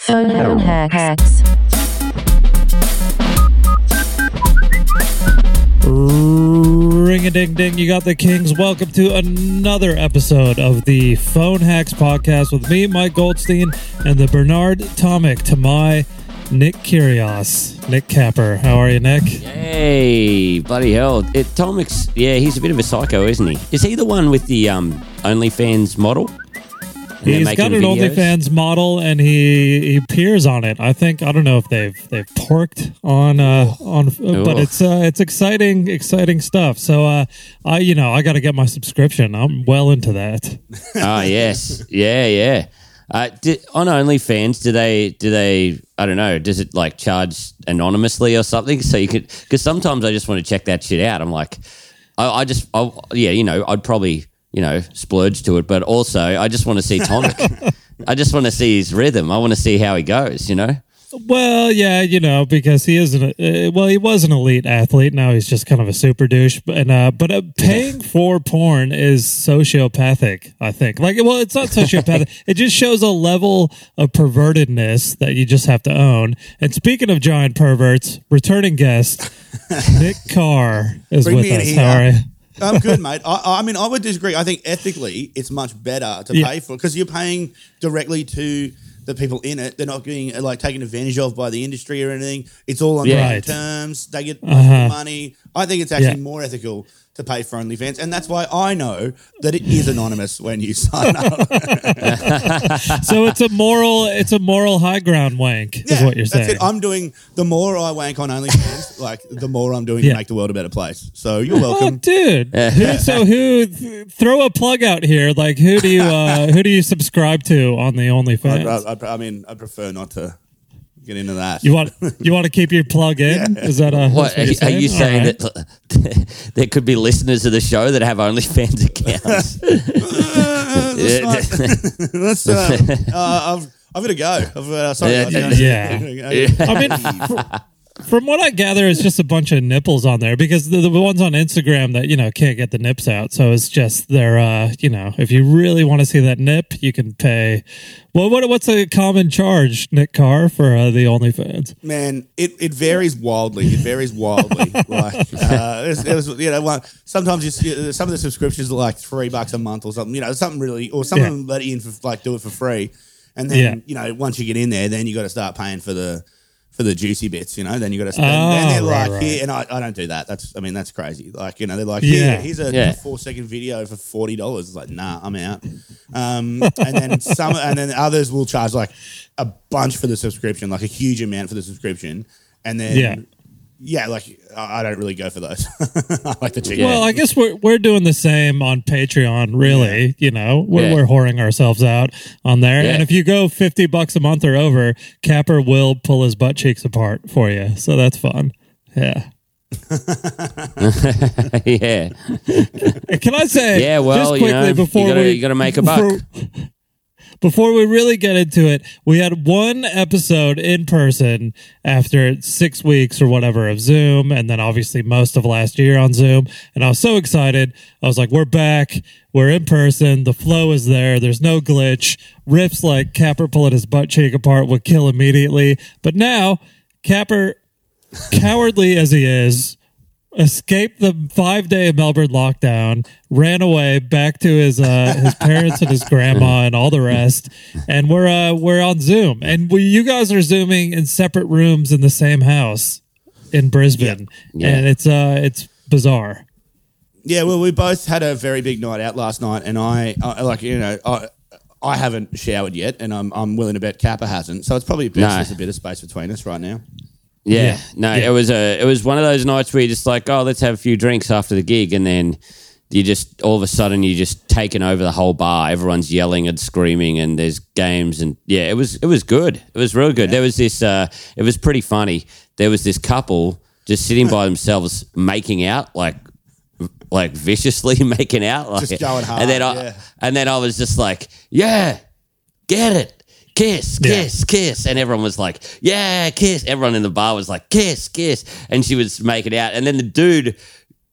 Phone hacks. Ring-a-ding-ding, you got the kings. Welcome to another episode of the Phone Hacks podcast with me, Mike Goldstein, and the Bernard Tomic to my Nick Kyrgios. Nick Capper. How are you, Nick? Hey, bloody hell. Tomic's, yeah, he's a bit of a psycho, isn't he? Is he the one with the OnlyFans model? He's got an OnlyFans model, and he appears on it. I don't know if they've porked on, but it's exciting stuff. So I got to get my subscription. I'm well into that. Oh yes, yeah. On OnlyFans, do they? I don't know. Does it like charge anonymously or something? So you could, because sometimes I just want to check that shit out. I'm like, I'd probably, splurge to it, but also I just want to see Tomic. I just want to see his rhythm. I want to see how he goes, Well, yeah, because he he was an elite athlete. Now he's just kind of a super douche. But paying for porn is sociopathic, I think. It's not sociopathic. It just shows a level of pervertedness that you just have to own. And speaking of giant perverts, returning guest, Nick Carr is with us. How are you? I'm good, mate. I mean, I would disagree. I think ethically, it's much better to pay for, because you're paying directly to the people in it. They're not being taken advantage of by the industry or anything. It's all on their own terms. They get money. I think it's actually more ethical to pay for OnlyFans, and that's why I know that it is anonymous when you sign up. So it's a moral high ground wank, is what you're saying. That's it. I'm doing, the more I wank on OnlyFans, the more I'm doing to make the world a better place. So you're welcome. Oh, dude. Throw a plug out here. Who do you subscribe to on the OnlyFans? I prefer not to get into that. You want to keep your plug in? Is that what are you saying that there could be listeners of the show that have OnlyFans accounts? I've got to go. Sorry. I mean, from what I gather, it's just a bunch of nipples on there, because the ones on Instagram that, can't get the nips out. So it's just if you really want to see that nip, you can pay. Well, what's a common charge, Nick Carr, for the OnlyFans? Man, it varies wildly. Sometimes some of the subscriptions are like $3 a month or something. Something really, or some of them let you in for do it for free, and then once you get in there, then you got to start paying for the juicy bits, then you got to spend. And they're here, and I don't do that. That's crazy. They're like, here's a 4-second video for $40. It's like, nah, I'm out. And then others will charge like a bunch for the subscription, like a huge amount for the subscription, and then I don't really go for those. I like the chicken. Well, I guess we're doing the same on Patreon, really. We're whoring ourselves out on there. Yeah. And if you go $50 a month or over, Capper will pull his butt cheeks apart for you. So that's fun. Yeah. Yeah. Can I say, just quickly, before you got to make a buck. Before we really get into it, we had one episode in person after 6 weeks or whatever of Zoom, and then obviously most of last year on Zoom. And I was so excited. I was like, we're back. We're in person. The flow is there. There's no glitch. Riffs like Capper pulling his butt cheek apart would kill immediately. But now, Capper, cowardly as he is, escaped the 5-day Melbourne lockdown, ran away back to his parents and his grandma and all the rest, and we're on Zoom, and you guys are Zooming in separate rooms in the same house in Brisbane, and it's bizarre. Yeah, well, we both had a very big night out last night, and I haven't showered yet, and I'm willing to bet Kappa hasn't, so it's probably best there's a bit of space between us right now. It was one of those nights where you're just like, oh, let's have a few drinks after the gig, and then you just all of a sudden you're just taking over the whole bar. Everyone's yelling and screaming, and there's games, and it was good. It was real good. There was this. It was pretty funny. There was this couple just sitting by themselves making out, like viciously making out, just going hard. And then I was just like, yeah, get it. Kiss, kiss. And everyone was like, yeah, kiss. Everyone in the bar was like, kiss. And she was making out. And then the dude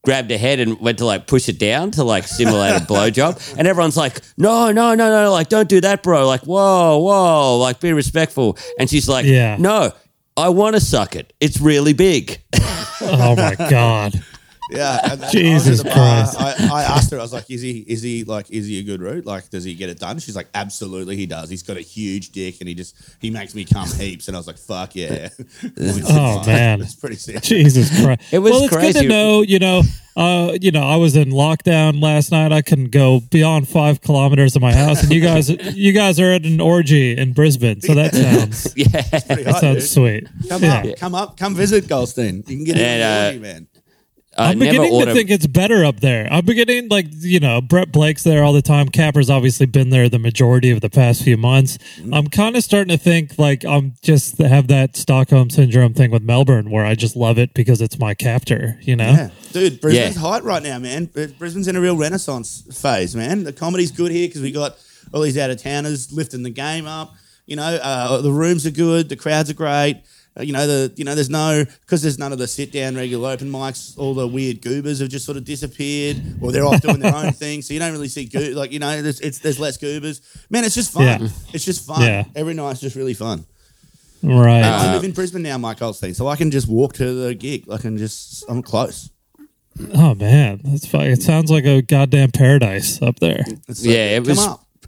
grabbed her head and went to like push it down to like simulate a blowjob. And everyone's like, no, like don't do that, bro. Like, whoa, like be respectful. And she's like, no, I want to suck it. It's really big. Oh my God. Yeah, and Jesus Christ! I asked her. I was like, "Is he a good root? Like, does he get it done?" She's like, "Absolutely, he does. He's got a huge dick, and he makes me come heaps." And I was like, "Fuck yeah!" Oh man, it's pretty sick. Jesus Christ! It was it's crazy. good to know. I was in lockdown last night. I couldn't go beyond 5 kilometers of my house, and you guys are at an orgy in Brisbane. So that sounds that sounds sweet. Come visit Goldstein. You can get in the orgy, man. I'm beginning to think it's better up there. I'm beginning, Brett Blake's there all the time. Capper's obviously been there the majority of the past few months. I'm kind of starting to think like I'm just have that Stockholm Syndrome thing with Melbourne where I just love it because it's my captor, Yeah. Dude, Brisbane's hot right now, man. Brisbane's in a real renaissance phase, man. The comedy's good here because we got all these out-of-towners lifting the game up. The rooms are good. The crowds are great. There's none of the sit down regular open mics. All the weird goobers have just sort of disappeared, or they're off doing their own thing. So you don't really see there's less goobers. Man, it's just fun. Yeah. It's just fun. Yeah. Every night's just really fun. Right. I live in Brisbane now, Mike Goldstein, so I can just walk to the gig. I'm close. Oh man, that's fine. It sounds like a goddamn paradise up there. It was. Come up.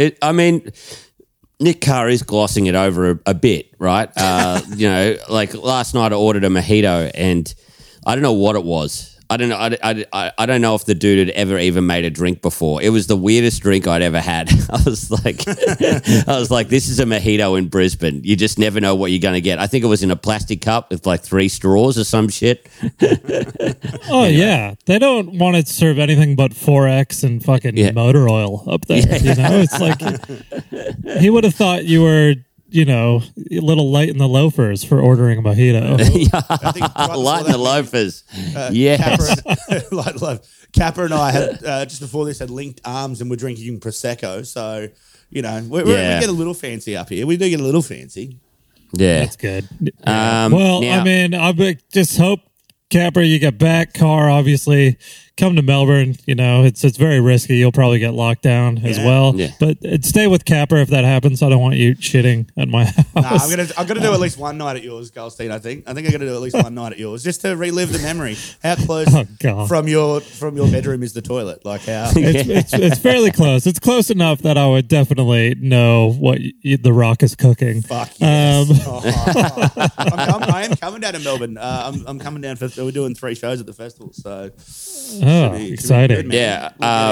Nick Curry's glossing it over a bit, right? Like last night I ordered a mojito and I don't know what it was. I don't know. I don't know if the dude had ever even made a drink before. It was the weirdest drink I'd ever had. I was like, this is a mojito in Brisbane. You just never know what you're going to get. I think it was in a plastic cup with like 3 straws or some shit. Oh yeah, they don't want to serve anything but 4X and fucking motor oil up there. It's like he would have thought you were. A little light in the loafers for ordering a mojito. I think light in the loafers. Yes. Capper and I had just before this had linked arms and we're drinking prosecco. So we get a little fancy up here. We do get a little fancy. Yeah, that's good. I just hope Capper you get back. Car obviously. Come to Melbourne, it's very risky. You'll probably get locked down as well. Yeah. But stay with Capper if that happens. I don't want you shitting at my house. I'm gonna do at least one night at yours, Goldstein. I think I'm gonna do at least one night at yours just to relive the memory. How close from your bedroom is the toilet? Like how? It's fairly close. It's close enough that I would definitely know what the Rock is cooking. Fuck yes. I am coming down to Melbourne. I'm coming down we're doing 3 shows at the festival. So. Exciting. Yeah.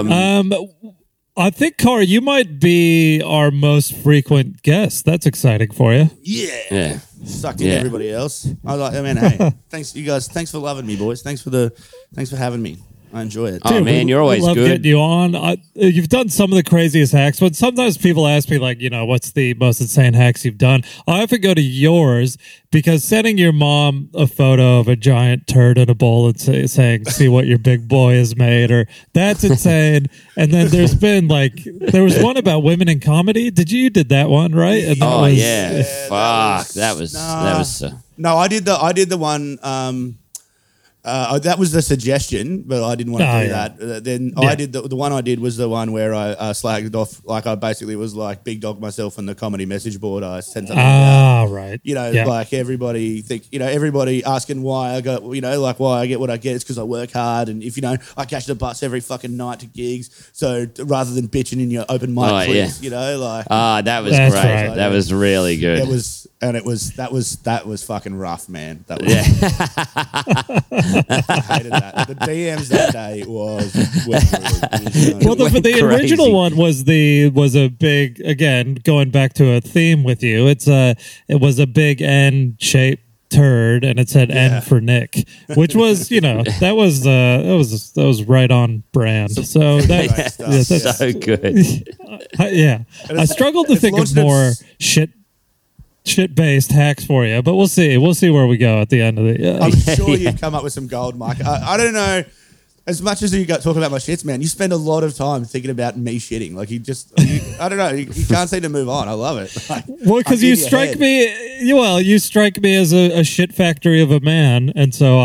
I think, Car, you might be our most frequent guest. That's exciting for you. Yeah. Sucked in everybody else. I was like, hey, thanks, you guys. Thanks for loving me, boys. Thanks for having me. I enjoy it. Oh, man, you're always love good. Getting you on. You've done some of the craziest hacks, but sometimes people ask me, what's the most insane hacks you've done? I often go to yours because sending your mom a photo of a giant turd in a bowl and saying, see what your big boy has made, or that's insane. And then there's been there was one about women in comedy. You did that one, right? And that was, fuck. That was. No, I did the one. That was the suggestion, but I didn't want to do that. Then I did the one I did was the one where I slagged off, I basically was like big dog myself on the comedy message board. I sent something out. Right. Like everybody asking why I got, why I get what I get. It's because I work hard, and if I catch the bus every fucking night to gigs. So rather than bitching in your open mic, please, that was great. Right. That was really good. That was fucking rough, man. That was. I hated that. The DMs that day was the original one was a big, again, going back to a theme with you. It was a big N shaped turd, and it said N for Nick, which was that was right on brand. So that's so good. Yeah, I struggled to think of more shit-based hacks for you, but we'll see. We'll see where we go at the end of the. I'm sure you've come up with some gold, Mike. I don't know. As much as you talk about my shits, man, you spend a lot of time thinking about me shitting. I don't know. You can't seem to move on. I love it. Because you strike me. You strike me as a shit factory of a man, and so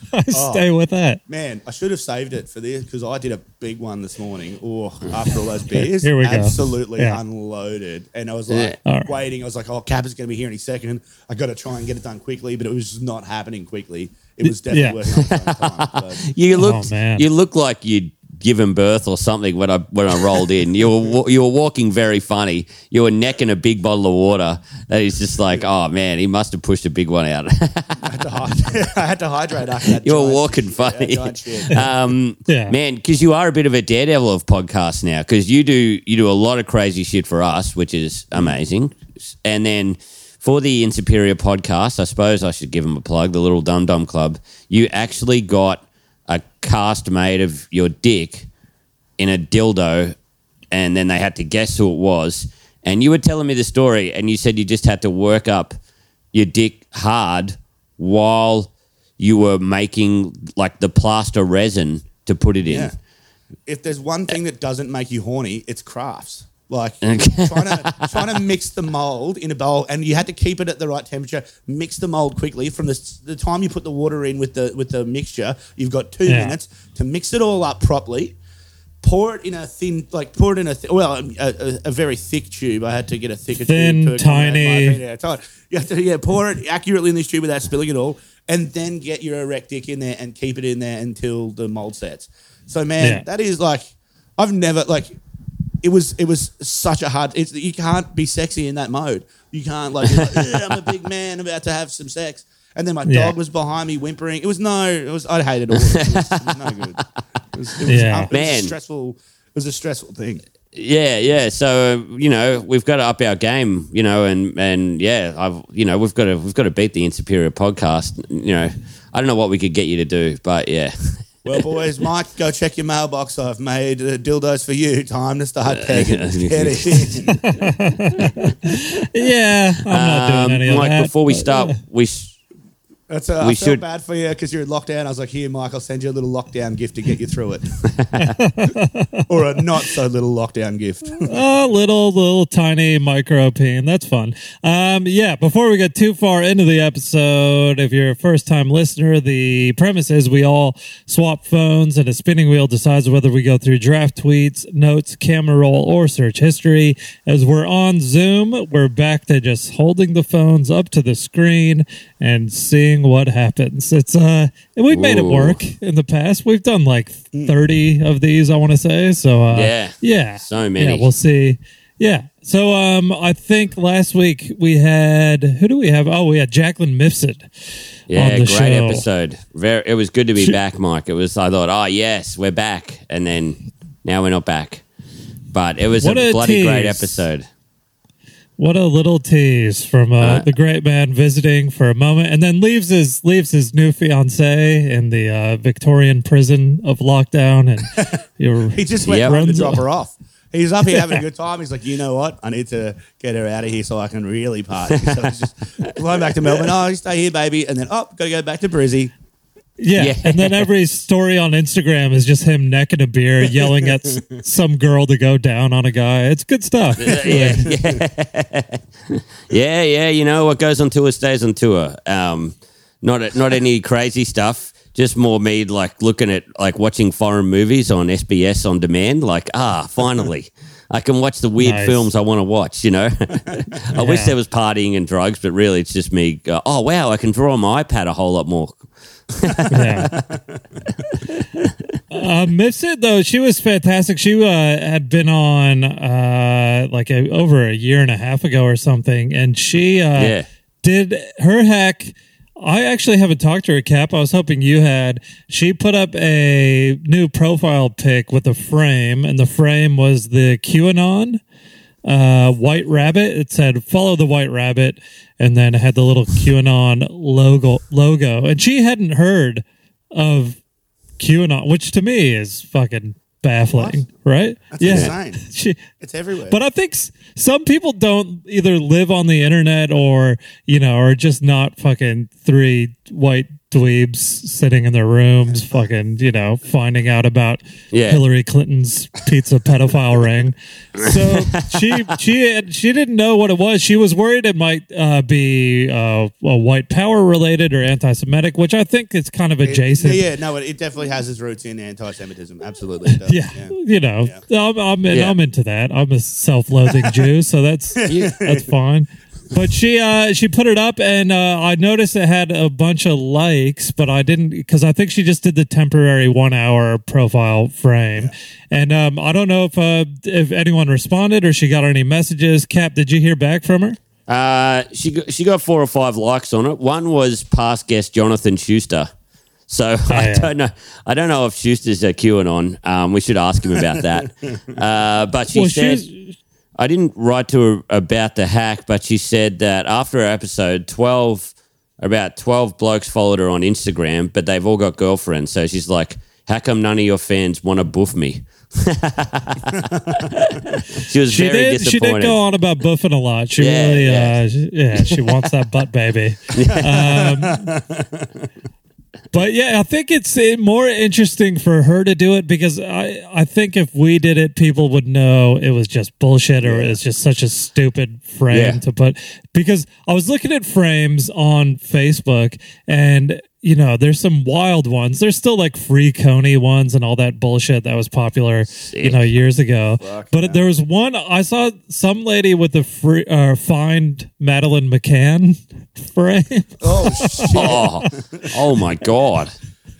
I stay with that. Man, I should have saved it for this because I did a big one this morning. Oh, after all those beers, Here we go. absolutely Yeah. unloaded. And I was like waiting. I was like, oh, Cap is going to be here any second. I got to try and get it done quickly, but it was just not happening quickly. It was definitely working on its own time. But You look like you'd given birth or something when I rolled in. You were walking very funny. You were necking a big bottle of water. That is just like, oh man, he must have pushed a big one out. I had to hydrate after that. You were walking funny, man. Because you are a bit of a daredevil of podcasts now. Because you do a lot of crazy shit for us, which is amazing. And then for the Insuperior podcast, I suppose I should give them a plug. The Little Dum Dum Club. You actually got a cast made of your dick in a dildo, and then they had to guess who it was. And you were telling me the story, and you said you just had to work up your dick hard while you were making like the plaster resin to put it in. Yeah. If there's one thing that doesn't make you horny, it's crafts. Like trying to mix the mold in a bowl, and you had to keep it at the right temperature. Mix the mold quickly. From the time you put the water in with the mixture, you've got 2 minutes to mix it all up properly. Pour it in a a very thick tube. I had to get a thicker tube. Tiny. You have to pour it accurately in this tube without spilling it all, and then get your erect dick in there and keep it in there until the mold sets. So man, that is like I've never like. It was such a hard. You can't be sexy in that mode. You can't I'm a big man about to have some sex, and then my dog was behind me whimpering. I hated all of it. It was no good. It was stressful. It was a stressful thing. Yeah. So we've got to up our game. We've got to beat the Insuperior podcast. I don't know what we could get you to do, but yeah. Well, boys, Mike, go check your mailbox. I've made dildos for you. Time to start pegging. Get it in. Yeah, I'm not doing any of Mike, that. before we start, I felt bad for you because you're in lockdown. I was like, here, Mike, I'll send you a little lockdown gift to get you through it. Or a not so little lockdown gift. A little tiny micro peen. That's fun. Before we get too far into the episode, if you're a first time listener, the premise is we all swap phones and a spinning wheel decides whether we go through draft tweets, notes, camera roll, or search history. As we're on Zoom, we're back to just holding the phones up to the screen and seeing what happens. It's we've made it work in the past. We've done like 30 of these, I want to say. So so many. Yeah, we'll see. Yeah. So I think last week we had, who do we have? Oh, we had Jacqueline Mifsud. Yeah, on the great show. episode. It was good to be back, Mike. I thought, oh yes, we're back, and then now we're not back. But it was a bloody great episode. What a little tease from the great man visiting for a moment, and then leaves his new fiancée in the Victorian prison of lockdown, and he just went home to drop her off. He's up here having a good time. He's like, you know what? I need to get her out of here so I can really party. So he's just flying back to Melbourne. Oh, you stay here, baby, and then got to go back to Brizzy. Yeah, and then every story on Instagram is just him necking a beer, yelling at some girl to go down on a guy. It's good stuff. Yeah. You know what goes on tour stays on tour. Not any crazy stuff. Just more me like looking at like watching foreign movies on SBS on demand. Like finally. I can watch the weird films I want to watch, I wish there was partying and drugs, but really it's just me. Oh, wow, I can draw on my iPad a whole lot more. Mifsud, though, she was fantastic. She had been on over a year and a half ago or something, and she did her hack. I actually haven't talked to her, Cap. I was hoping you had. She put up a new profile pic with a frame, and the frame was the QAnon white rabbit. It said, follow the white rabbit, and then it had the little QAnon logo. And she hadn't heard of QAnon, which to me is fucking baffling, right? That's insane. It's everywhere. But I think some people don't either live on the internet or, are just not fucking three white dweebs sitting in their rooms, fucking, finding out about Hillary Clinton's pizza pedophile ring. So she didn't know what it was. She was worried it might be white power related or anti-Semitic, which I think is kind of adjacent. It definitely has its roots in anti-Semitism. Absolutely. It does. I'm into that. I'm a self-loathing Jew, so that's fine. But she put it up, and I noticed it had a bunch of likes, but I didn't, because I think she just did the temporary 1 hour profile frame. Yeah. And I don't know if anyone responded or she got any messages. Cap, did you hear back from her? She got 4 or 5 likes on it. One was past guest Jonathan Schuster. So I don't know if Schuster's a QAnon. We should ask him about that. But she said, I didn't write to her about the hack, but she said that after her episode, about 12 blokes followed her on Instagram, but they've all got girlfriends. So she's like, how come none of your fans want to boof me? She was very disappointed. She did go on about boofing a lot. She she wants that butt baby. But yeah, I think it's more interesting for her to do it, because I think if we did it, people would know it was just bullshit or it's just such a stupid frame to put. Because I was looking at frames on Facebook, and there's some wild ones. There's still like free Coney ones and all that bullshit that was popular, years ago. There was one, I saw some lady with the free, find Madeleine McCann frame. Oh, shit. Oh my God.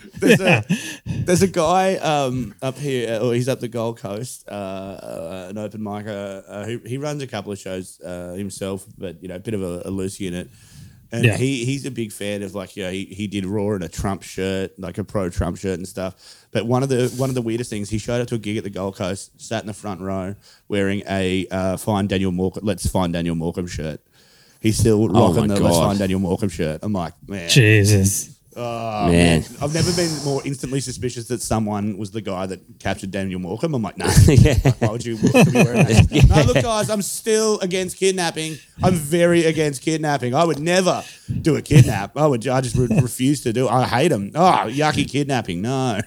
There's a guy up here, or he's up the Gold Coast, an open micer. He runs a couple of shows himself, but a bit of a loose unit. And he's a big fan of he did Raw in a Trump shirt, like a pro Trump shirt and stuff. But one of the weirdest things, he showed up to a gig at the Gold Coast, sat in the front row wearing a Let's Find Daniel Morecambe shirt. He's still rocking the Let's Find Daniel Morecambe shirt. I'm like, man, Jesus. Oh, man. I've never been more instantly suspicious that someone was the guy that captured Daniel Morecambe. I'm like, nah. Why would you be wearing that? No, look, guys, I'm still against kidnapping. I'm very against kidnapping. I would never do a kidnap. I just refuse to do it. I hate them. Oh, yucky kidnapping. No.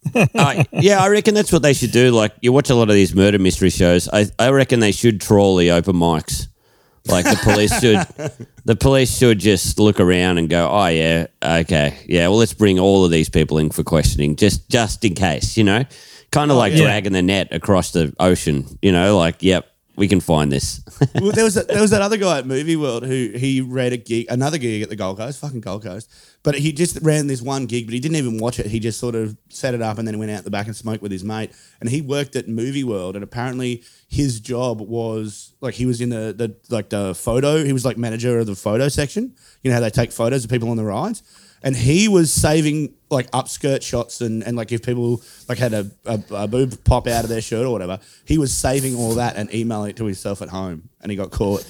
I reckon that's what they should do. Like, you watch a lot of these murder mystery shows. I reckon they should trawl the open mics. Like the police should just look around and go, oh yeah, okay, yeah. Well, let's bring all of these people in for questioning, just in case, kind of dragging the net across the ocean, yep, we can find this. Well, there was that other guy at Movie World who he ran another gig at the Gold Coast, fucking Gold Coast. But he just ran this one gig, but he didn't even watch it. He just sort of set it up and then went out the back and smoked with his mate. And he worked at Movie World, and apparently his job was he was in the photo. He was like manager of the photo section. You know how they take photos of people on the rides. And he was saving upskirt shots and if people had a boob pop out of their shirt or whatever, he was saving all that and emailing it to himself at home, and he got caught.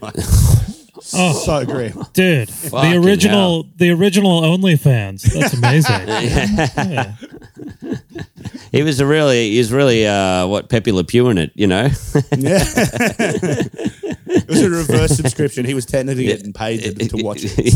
So great, dude! The original OnlyFans. That's amazing. Yeah. He was really Pepe Le Pew in it, Yeah. It was a reverse subscription. He was technically getting paid to watch it.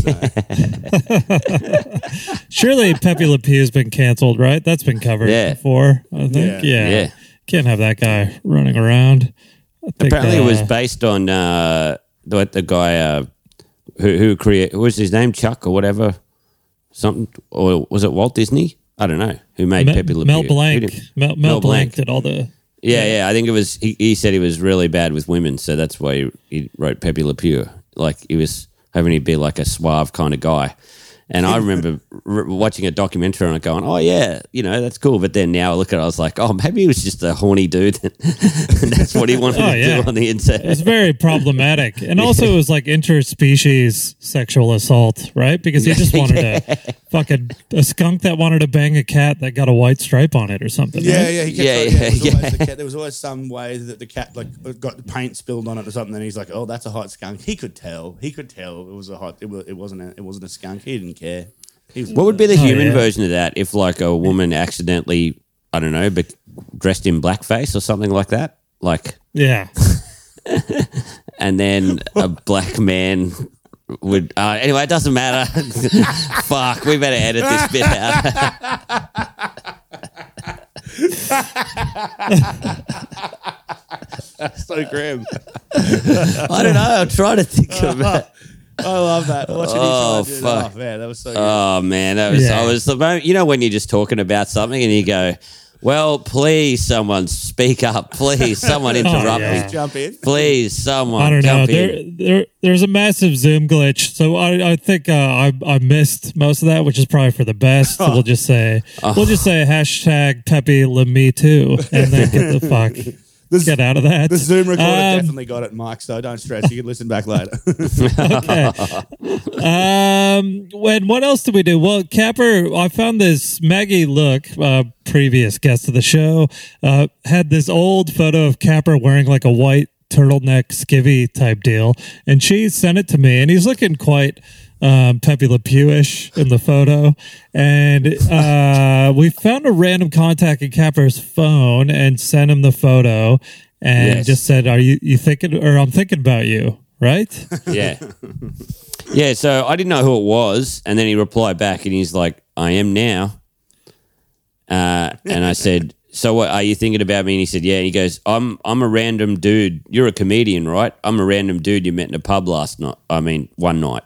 So. Surely Pepe Le Pew has been canceled, right? That's been covered before, I think. Yeah. Can't have that guy running around. Apparently, it was based on the guy who created. What was his name? Chuck or whatever, something, or was it Walt Disney? I don't know who made Pepe Le Pew. Mel Blanc. Mel Blanc did all the. Yeah. I think it was. He said he was really bad with women, so that's why he wrote Pepe Le Pew. Like he was hoping he'd be like a suave kind of guy. And I remember watching a documentary on it going, oh, yeah, that's cool. But then now I look at it, I was like, oh, maybe he was just a horny dude. And that's what he wanted to do on the inside. It was very problematic. And also it was like interspecies sexual assault, right? Because he just wanted a skunk that wanted to bang a cat that got a white stripe on it or something. Yeah, right? There was always some way that the cat got paint spilled on it or something. And he's like, oh, that's a hot skunk. He could tell it was a hot. It wasn't a skunk. He didn't care. What would be the human version of that if a woman accidentally, I don't know, dressed in blackface or something like that? Yeah. And then a black man would anyway, it doesn't matter. Fuck, we better edit this bit out. So grim. I don't know. I'm trying to think of it. I love that. Watching Oh, you try and do fuck. that. Oh, man, that was so good. Oh man, that was Yeah. I was the moment, you know when you're just talking about something and you go, well, please someone speak up. Please someone interrupt yeah. me. Jump in. Please someone I don't know. jump in. There's a massive Zoom glitch, so I think I missed most of that, which is probably for the best. So we'll just say hashtag Pepe Me Too, and then get the fuck get out of that. The Zoom recorder definitely got it, Mike, so don't stress. You can listen back later. Okay. When what else did we do? Well, Capper, I found this Maggie Look, previous guest of the show, had this old photo of Capper wearing like a white turtleneck skivvy type deal, and she sent it to me, and he's looking quite Pepe Le Pew-ish in the photo, and we found a random contact in Capper's phone and sent him the photo, and Yes. just said, "Are you thinking?" Or I'm thinking about you, right? Yeah. Yeah, so I didn't know who it was, and then he replied back and he's like, I am now. And I said, so what, are you thinking about me? And he said, yeah. And he goes, I'm a random dude. You're a comedian, right? I'm a random dude you met in a pub one night.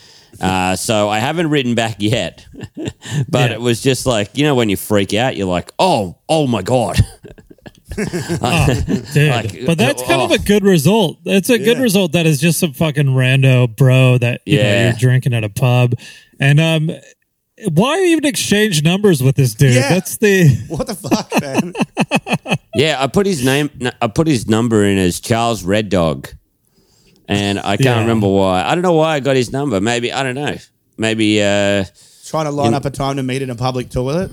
So I haven't written back yet, but Yeah. it was just like, you know, when you freak out, you're like, oh my God. Dude, Like, but that's kind of a good result. It's a good result that is just some fucking rando bro that you know, Yeah. you're drinking at a pub. And why even exchange numbers with this dude? Yeah. That's the What the fuck, man? Yeah, I put his number in as Charles Red Dog. And I can't Yeah. remember why. I don't know why I got his number. Maybe, I don't know. Maybe, Trying to line up a time to meet in a public toilet.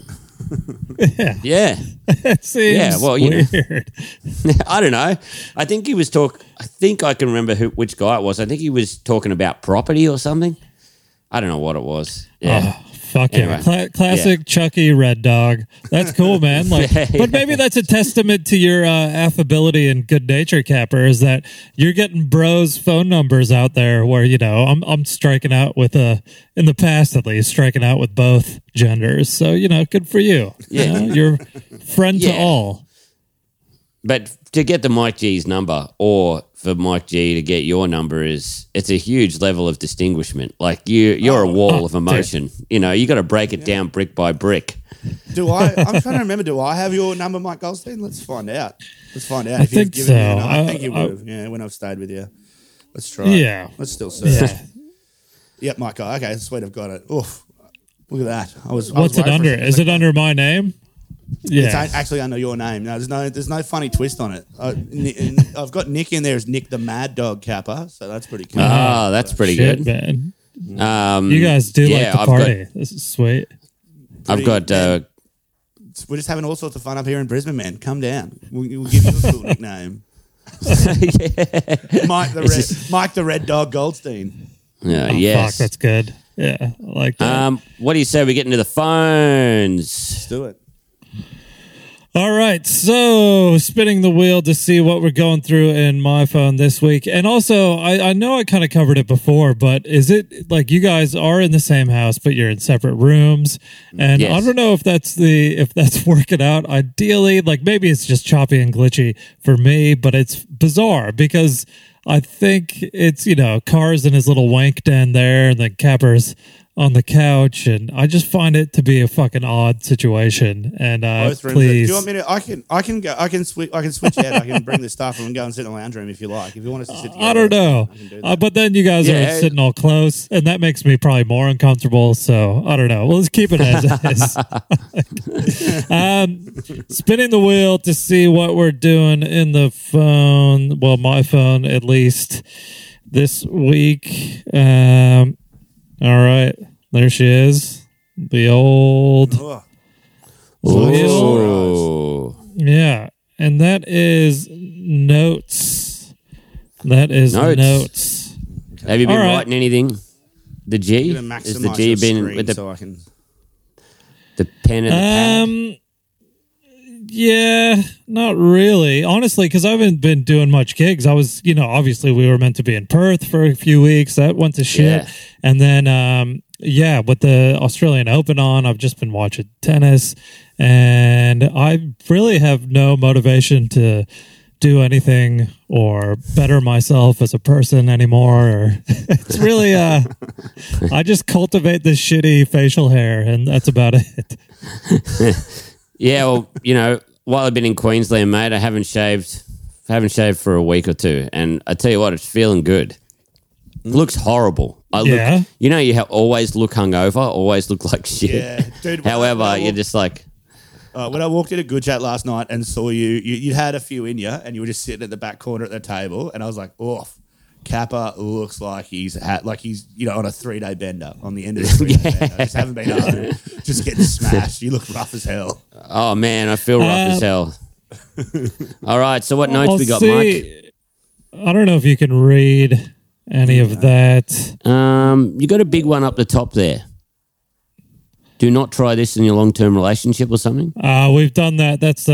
yeah. it seems Yeah, well, you know. weird. I don't know. I think he was I think I can remember which guy it was. I think he was talking about property or something. I don't know what it was. Yeah. Oh, fuck Anyway. yeah. Classic Chucky Red Dog. That's cool, man. Like, but maybe that's a testament to your affability and good nature, Capper, is that you're getting bros phone numbers out there where, you know, I'm striking out with in the past at least, striking out with both genders. So, you know, good for you. Yeah. You know, you're friend to Yeah. all. But to get the Mike G's number or for Mike G to get your number it's a huge level of distinguishment. Like you're a wall of emotion. You know, you got to break it down brick by brick. I'm trying to remember, do I have your number, Mike Goldstein? Let's find out. If I you've think given me your so. number. I think you would have. Yeah, when I've stayed with you. Let's try. Yeah. Let's still search. Yeah. Yep, Mike. Okay, sweet. I've got it. Oof. Look at that. What's it under? Is it under my name? Yeah. It's actually under your name. No, there's no funny twist on it. I've got Nick in there as Nick the Mad Dog Capper, so that's pretty cool. Oh, that's pretty Shit, good. man. You guys do like to I've party. This is sweet. I've got We're just having all sorts of fun up here in Brisbane, man. Come down. We'll give you a cool nickname. Mike the Red Dog Goldstein. yes. Fuck, that's good. Yeah, I like that. What do you say we get into the phones? Let's do it. All right, so spinning the wheel to see what we're going through in my phone this week. And also, I know I kind of covered it before, but is it like you guys are in the same house, but you're in separate rooms? And Yes. I don't know if that's working out ideally. Like maybe it's just choppy and glitchy for me, but it's bizarre because I think it's, you know, Cars in his little wank den there and then Capper's on the couch, and I just find it to be a fucking odd situation. And Both rooms. please, Do you want me to? I can switch out. I can bring the stuff and go and sit in the lounge room if you like. If you want us to sit together, I don't know. I can do that. But then you guys Yeah. are sitting all close, and that makes me probably more uncomfortable. So I don't know. Well, let's keep it as is. Spinning the wheel to see what we're doing in the phone. Well, my phone, at least this week. All right. There she is. The old. Oh, Ooh. Yeah. And that is notes. That is Notes. notes. Have you been All right. writing anything? The G? I'm gonna Is the maximize G your been screen with the so I can. pen and the pad? Yeah, not really. Honestly, because I haven't been doing much gigs. I was, obviously we were meant to be in Perth for a few weeks. That went to shit. Yeah. And then, with the Australian Open on, I've just been watching tennis. And I really have no motivation to do anything or better myself as a person anymore. Or it's really, I just cultivate this shitty facial hair, and that's about it. Yeah, well, while I've been in Queensland, mate, I haven't shaved for a week or two, and I tell you what, it's feeling good. Looks horrible. You always look hungover, always look like shit. Yeah, dude. However, you're just like, when I walked into Good Chat last night and saw you had a few in you, and you were just sitting at the back corner at the table, and I was like, oh, Kappa looks like he's on a 3-day bender on the end of the 3-day bender. Just haven't been home, just getting smashed. You look rough as hell. oh man, I feel rough as hell. All right, so what notes we got, Mike? I don't know if you can read any of that. You got a big one up the top there. Do not try this in your long-term relationship or something. We've done that. That's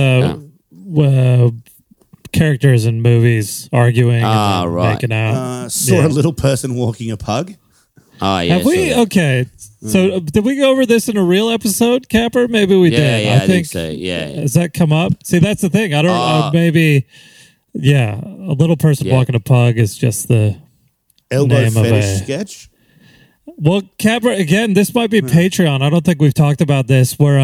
characters in movies arguing and right. making out. Saw a little person walking a pug. Oh yeah. Have we? Okay. So did we go over this in a real episode, Capper? Maybe we did. Yeah, I think so. Yeah. Does that come up? See, that's the thing. I don't. Maybe. Yeah, a little person walking a pug is just the Elbow name fetish of a sketch. Well, Capper, again, this might be Patreon. I don't think we've talked about this. Where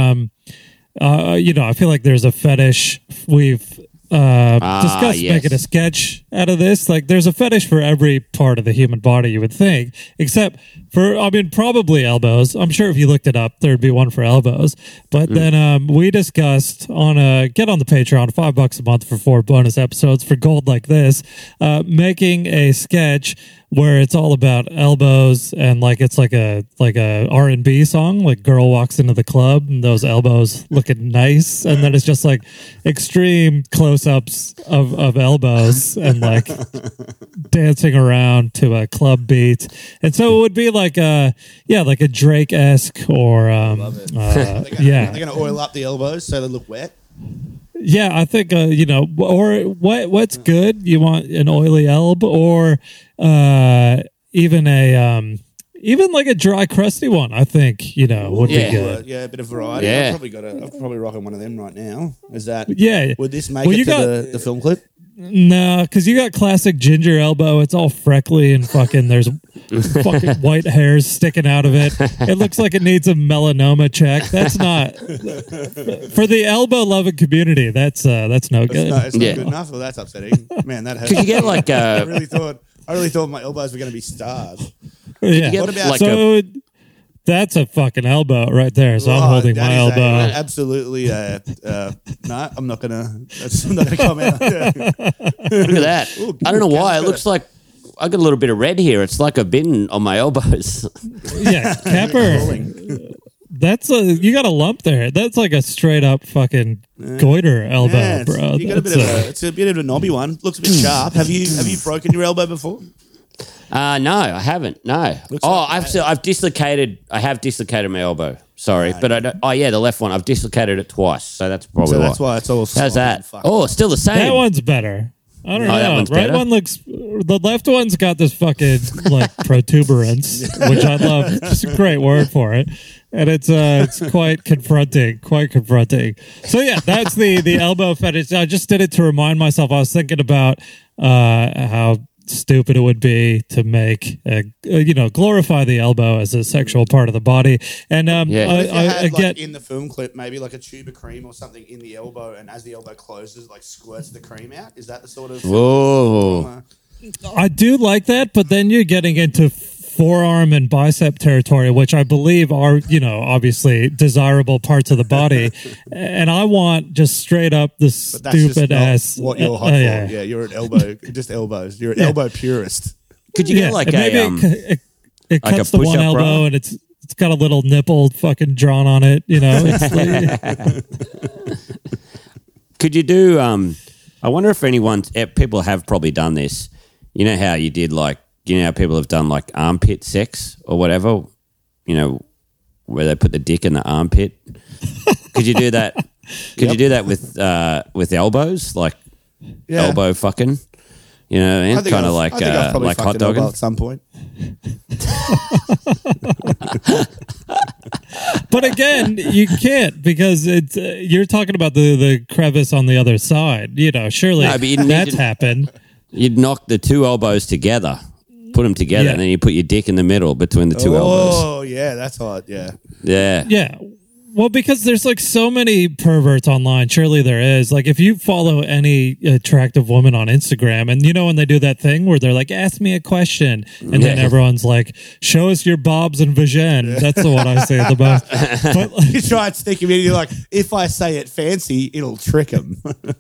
I feel like there's a fetish. We've discussed making a sketch out of this. Like, there's a fetish for every part of the human body, you would think, except for, probably elbows. I'm sure if you looked it up, there'd be one for elbows. But then we discussed get on the Patreon, $5 a month for 4 bonus episodes for gold like this, making a sketch where it's all about elbows, and it's like a R&B song, like girl walks into the club and those elbows looking nice, and then it's just like extreme close-ups of elbows and like dancing around to a club beat. And so it would be like a Drake-esque or They're gonna oil up the elbows so they look wet. Yeah, I think or what's good? You want an oily elbow, or even like a dry, crusty one. I think would be good. Yeah, a bit of variety. Yeah. I'm probably rocking one of them right now. Is that? Yeah. Would this make it to the film clip? No, because you got classic ginger elbow. It's all freckly and fucking. There's fucking white hairs sticking out of it. It looks like it needs a melanoma check. That's not for the elbow loving community. That's no good. It's not good enough. Well, that's upsetting. Man, that hurts. Could you get like I really thought my elbows were going to be stars. Yeah. What about that's a fucking elbow right there. So I'm holding my elbow. Absolutely. No, I'm not gonna come out. Look at that. Ooh, I don't know why. It looks like I got a little bit of red here. It's like I've been on my elbows. Yeah, Capper. You got a lump there. That's like a straight up fucking goiter elbow, bro. You got it's a bit of a knobby one. Looks a bit sharp. Have you broken your elbow before? No, I haven't. No. I've dislocated. I have dislocated my elbow. Sorry, but I don't. Oh yeah, the left one. I've dislocated it twice, so that's probably that's why it's all. How's that? Oh, it's still the same. That one's better. I don't know. That one's right better? one looks. The left one's got this fucking like protuberance, which I love. It's a great word for it, and it's quite confronting. Quite confronting. So yeah, that's the elbow fetish. I just did it to remind myself. I was thinking about how stupid it would be to make glorify the elbow as a sexual part of the body. And I get in the film clip maybe like a tube of cream or something in the elbow, and as the elbow closes, like squirts the cream out. Is that the sort of? Whoa! I do like that, but then you're getting into forearm and bicep territory, which I believe are, obviously desirable parts of the body. And I want just straight up the stupid ass. What you're hot for. Yeah, you're an elbow, just elbows. You're an elbow purist. Could you get like it like cuts a the one elbow bra? and it's got a little nipple fucking drawn on it, Could you do, I wonder if people have probably done this. You know how you did how people have done like armpit sex or whatever, where they put the dick in the armpit. Could you do that? Could you do that with elbows, like elbow fucking? You know, and kind of like hot dogging at some point. But again, you can't because it's you're talking about the crevice on the other side. You know, surely that's happened. You'd knock the two elbows together, put them together, and then you put your dick in the middle between the two elbows. Oh, yeah, that's hot. Yeah. Yeah. Well, because there's like so many perverts online. Surely there is. Like if you follow any attractive woman on Instagram and you know when they do that thing where they're like, ask me a question. And then everyone's like, show us your bobs and vagin. That's the one I say the most. But, you try and stick him in. You're like, if I say it fancy, it'll trick him.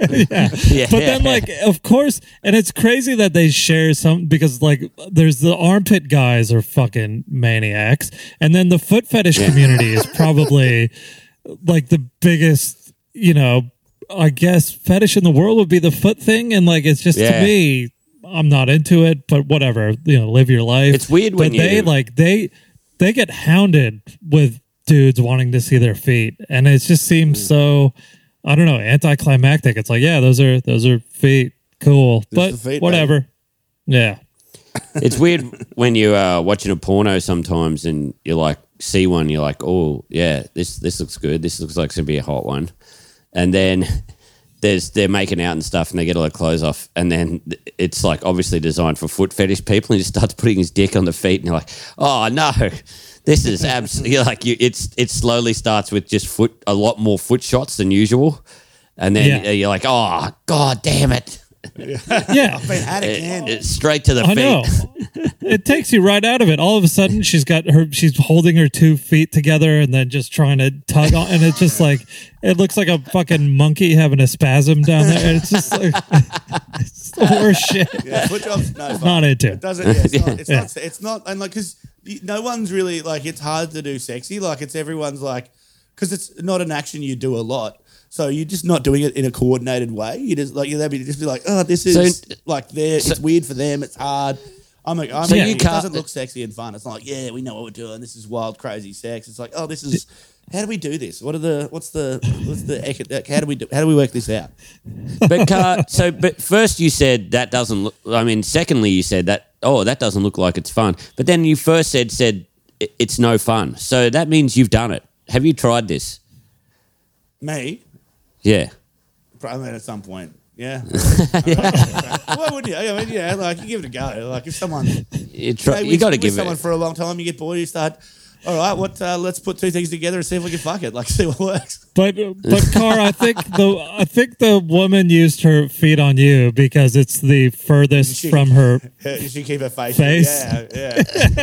But then like, of course, and it's crazy that they share some because like there's the armpit guys are fucking maniacs. And then the foot fetish community is probably like the biggest, you know, I guess fetish in the world would be the foot thing. And like, it's just to me, I'm not into it, but whatever, you know, live your life. It's weird when they get hounded with dudes wanting to see their feet. And it just seems so, I don't know, anticlimactic. It's like, yeah, those are feet. Cool. But feet, whatever. Right? Yeah. It's weird when you're watching a porno sometimes and you're like, see one, you're like, oh yeah, this looks good. This looks like it's gonna be a hot one, and then they're making out and stuff, and they get all their clothes off, and then it's like obviously designed for foot fetish people, and he just starts putting his dick on the feet, and you're like, oh no, this is absolutely like it slowly starts with just a lot more foot shots than usual, and then you're like, oh god damn it. Yeah, I've been had again. Straight to the feet. Know. It takes you right out of it. All of a sudden, she's holding her 2 feet together and then just trying to tug on, and it's just like it looks like a fucking monkey having a spasm down there. And it's just like it's the worst shit. Yeah, foot jobs, no, not into. It doesn't. Yeah, it's not, and like because no one's really like it's hard to do sexy. Like it's everyone's like because it's not an action you do a lot. So you're just not doing it in a coordinated way. You just like they'd just be like, oh, this is like it's weird for them. It's hard. It doesn't look sexy and fun. It's not like, yeah, we know what we're doing. This is wild, crazy sex. It's like, oh, this is how do we do this? How do we work this out? But first you said that doesn't look. I mean, secondly you said that that doesn't look like it's fun. But then you first said it's no fun. So that means you've done it. Have you tried this? Me? Yeah. I mean, at some point, yeah. Why wouldn't you? I mean, yeah, like you give it a go. Like if someone you got to give someone for a long time, you get bored, you start. All right, let's put two things together and see if we can fuck it. Like see what works. But Car, I think the woman used her feet on you because it's the furthest from her. She keep her face. Yeah.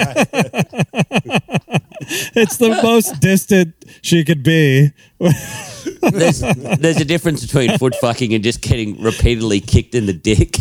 It's the most distant she could be. There's a difference between foot fucking and just getting repeatedly kicked in the dick.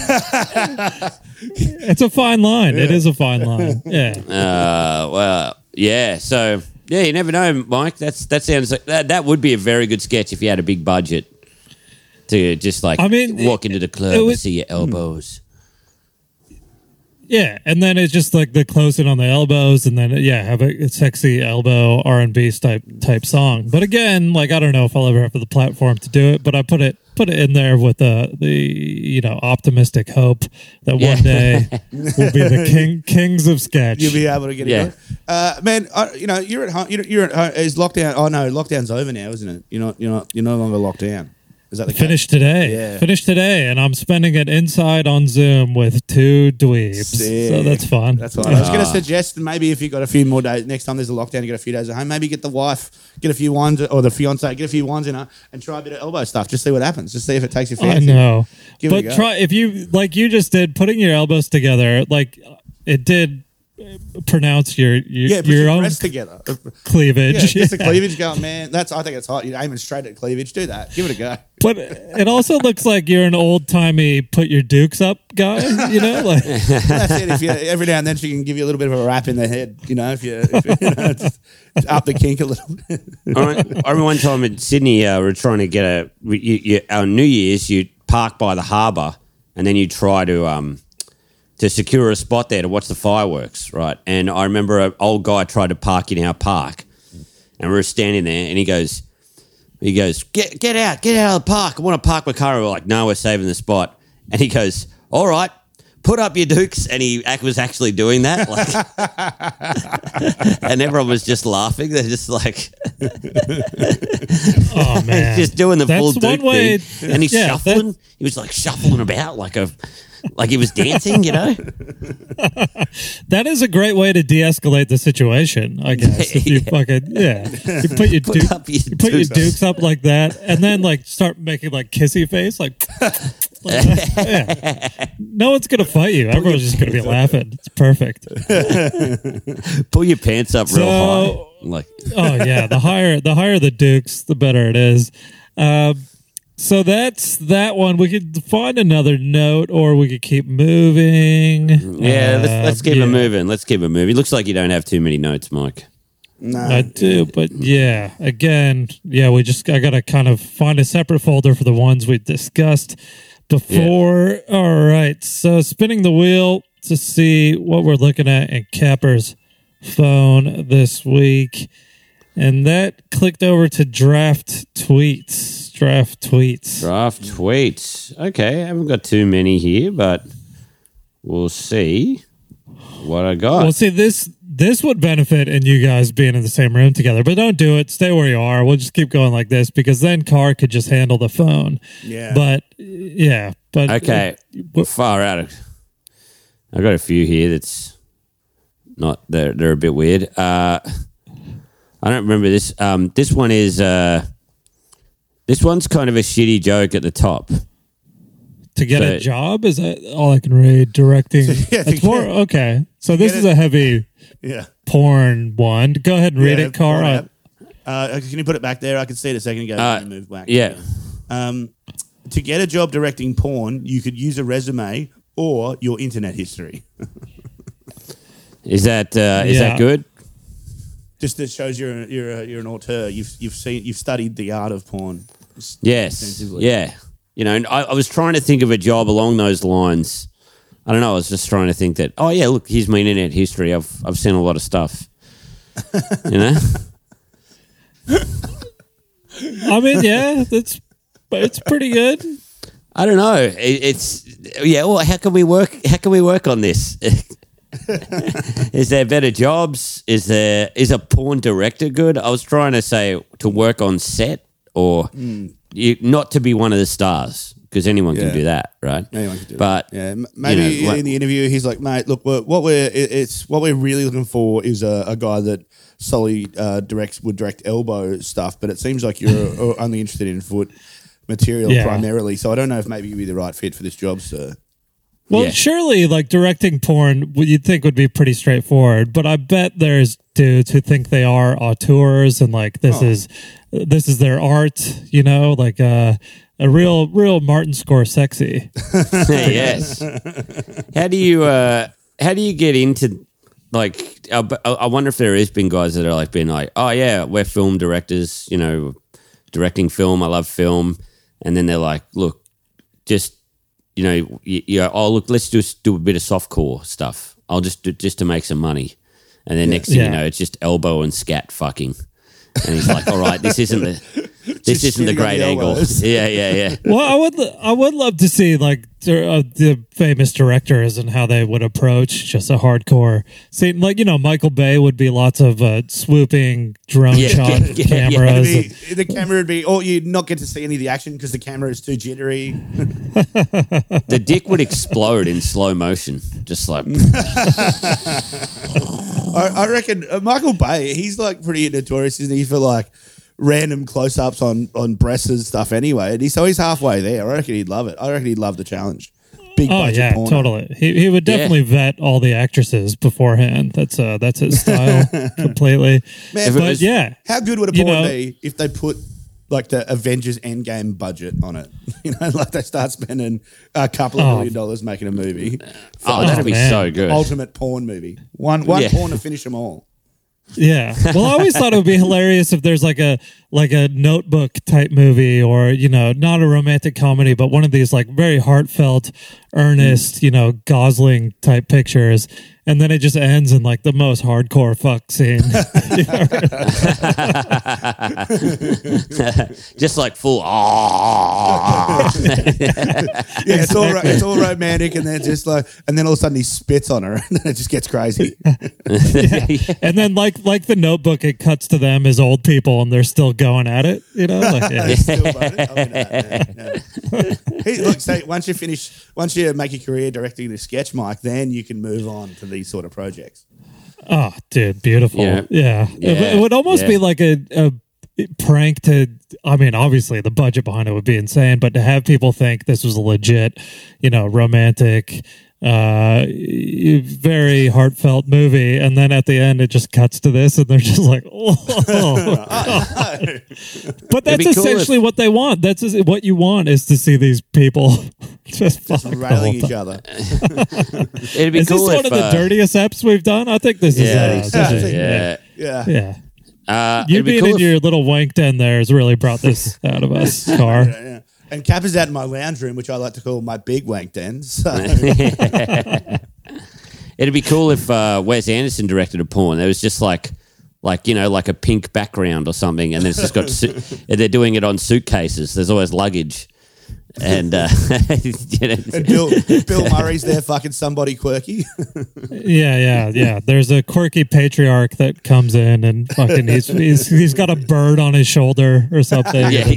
It's a fine line. Yeah. It is a fine line. Yeah. Well, yeah. So yeah, you never know, Mike. That sounds like that would be a very good sketch if you had a big budget to just like walk into the club and see your elbows. Yeah, and then it's just like the close-in on the elbows, and then have a sexy elbow R&B type song. But again, like I don't know if I'll ever have the platform to do it, but I put it in there with the optimistic hope that one day we'll be the kings of sketch. You'll be able to get it. Man, you're at home. You're at home. Is lockdown? Oh no, lockdown's over now, isn't it? You're no longer locked down. Is that the Finished today. Yeah. Finished today, and I'm spending it inside on Zoom with 2 dweebs. Sick. So that's fun. That's fine. I was going to suggest maybe if you've got a few more days, next time there's a lockdown, you got a few days at home, maybe get the wife, get a few wines, or the fiance, get a few wines in her, and try a bit of elbow stuff. Just see what happens. Just see if it takes your fancy. I know. But try, if you, like you just did, putting your elbows together, like it did pronounce your own breasts together, cleavage. Just the cleavage going, man. I think it's hot. You're aiming straight at cleavage. Do that. Give it a go. But it also looks like you're an old timey put your dukes up guy. You know, like that's it. If you every now and then she can give you a little bit of a rap in the head. You know, if you just up the kink a little. I remember one time in Sydney, we were trying to get on New Year's. You park by the harbour, and then you try to secure a spot there to watch the fireworks, right? And I remember an old guy tried to park in our park, and we were standing there, and he goes, He goes, get out of the park. I want to park my car. We're like, no, we're saving the spot. And he goes, all right, put up your dukes. And he was actually doing that. Like, and everyone was just laughing. They're just like, oh man, just doing the full duke way, thing. And he's shuffling. He was like shuffling about like he was dancing, you know? That is a great way to de-escalate the situation, I guess. If you fucking, you put your dukes up like that, and then like start making like kissy face, like no one's gonna fight you. Everyone's just gonna be laughing. It's perfect. Pull your pants up real high. Like, oh yeah, the higher the dukes, the better it is. So that's that one. We could find another note, or we could keep moving. Yeah, let's keep it moving. Let's keep it moving. Looks like you don't have too many notes, Mike. No, I do, but again, I got to kind of find a separate folder for the ones we discussed before. Yeah. All right, so spinning the wheel to see what we're looking at in Capper's phone this week, and that clicked over to draft tweets. Draft tweets. Okay, I haven't got too many here, but we'll see what I got. Well, see, this would benefit in you guys being in the same room together, but don't do it. Stay where you are. We'll just keep going like this because then Carr could just handle the phone. Yeah. But okay, far out. I got a few here that's not. They're a bit weird. I don't remember this. This one is. This one's kind of a shitty joke at the top. To get a job? Is that all I can read? Directing? It's more, okay. So this is a heavy porn one. Go ahead and read it, Carr. Can you put it back there? I could see it a second ago. Move back. Yeah. To get a job directing porn, you could use a resume or your internet history. Is that good? Just that shows you're an auteur. You've studied the art of porn. Yes. Yeah. You know, and I was trying to think of a job along those lines. I don't know. I was just trying to think that. Oh yeah, look, here's my internet history. I've seen a lot of stuff. You know. I mean, it's pretty good. I don't know. Well, how can we work on this? Is there better jobs? Is a porn director good? I was trying to say to work on set or not to be one of the stars because anyone can do that, right? Anyone can do but, that. Yeah, maybe in the interview he's like, mate, look, what we're really looking for is a guy that solely would direct elbow stuff, but it seems like you're only interested in foot material primarily. So I don't know if maybe you'd be the right fit for this job, sir. Well, surely, like, directing porn, you'd think would be pretty straightforward. But I bet there's dudes who think they are auteurs and like this is their art. You know, like a real Martin Scorsese. Yes. How do you get into like? I wonder if there has been guys that are like been like, oh yeah, we're film directors. You know, directing film. I love film, and then they're like, look, just. You know, oh look, let's just do a bit of softcore stuff. I'll just do just to make some money, and then next thing you know, it's just elbow and scat fucking. And he's like, "All right, this isn't the great angle." Yeah. Well, I would love to see like the famous directors and how they would approach just a hardcore scene. Like, you know, Michael Bay would be lots of swooping drone shot cameras. The camera would be, you'd not get to see any of the action because the camera is too jittery. The dick would explode in slow motion, just like. I reckon Michael Bay, he's like pretty notorious, isn't he, for like random close-ups on breasts and stuff anyway. And he's halfway there. I reckon he'd love it. I reckon he'd love the challenge. Big budget porn. Totally. He would definitely vet all the actresses beforehand. That's his style completely. Man, but how good would a porn be if they put like the Avengers Endgame budget on it? You know, like they start spending a couple of $1 million making a movie. That'd be so good. Ultimate porn movie. One porn to finish them all. Yeah. Well, I always thought it would be hilarious if there's like a Notebook type movie, or, you know, not a romantic comedy, but one of these like very heartfelt, earnest, you know, Gosling type pictures. and then it just ends in like the most hardcore fuck scene. Just like full. Yeah, it's all romantic, and then just like, and then all of a sudden he spits on her, and then it just gets crazy. And then like the Notebook, it cuts to them as old people, and they're still going at it. You know, like, yeah. Still voted. I'm into that, man. Yeah. Hey, look, so once you make your career directing the sketch, Mike, then you can move on to these sort of projects. Oh, dude, beautiful. Yeah. It would almost be like a prank to, I mean, obviously the budget behind it would be insane, but to have people think this was a legit, romantic, very heartfelt movie, and then at the end it just cuts to this, and they're just like, But that's essentially what they want. That's what you want, is to see these people just railing each other. It'd be is cool this one of the dirtiest eps we've done? I think this is. You being in your little wank den there has really brought this out of us, Car. Yeah. And Cap is out in my lounge room, which I like to call my big wank den. So. It'd be cool if Wes Anderson directed a porn. There was just like a pink background or something, and it's just got they're doing it on suitcases. There's always luggage. And and Bill Murray's there fucking somebody quirky. Yeah. There's a quirky patriarch that comes in and fucking he's got a bird on his shoulder or something. Yeah.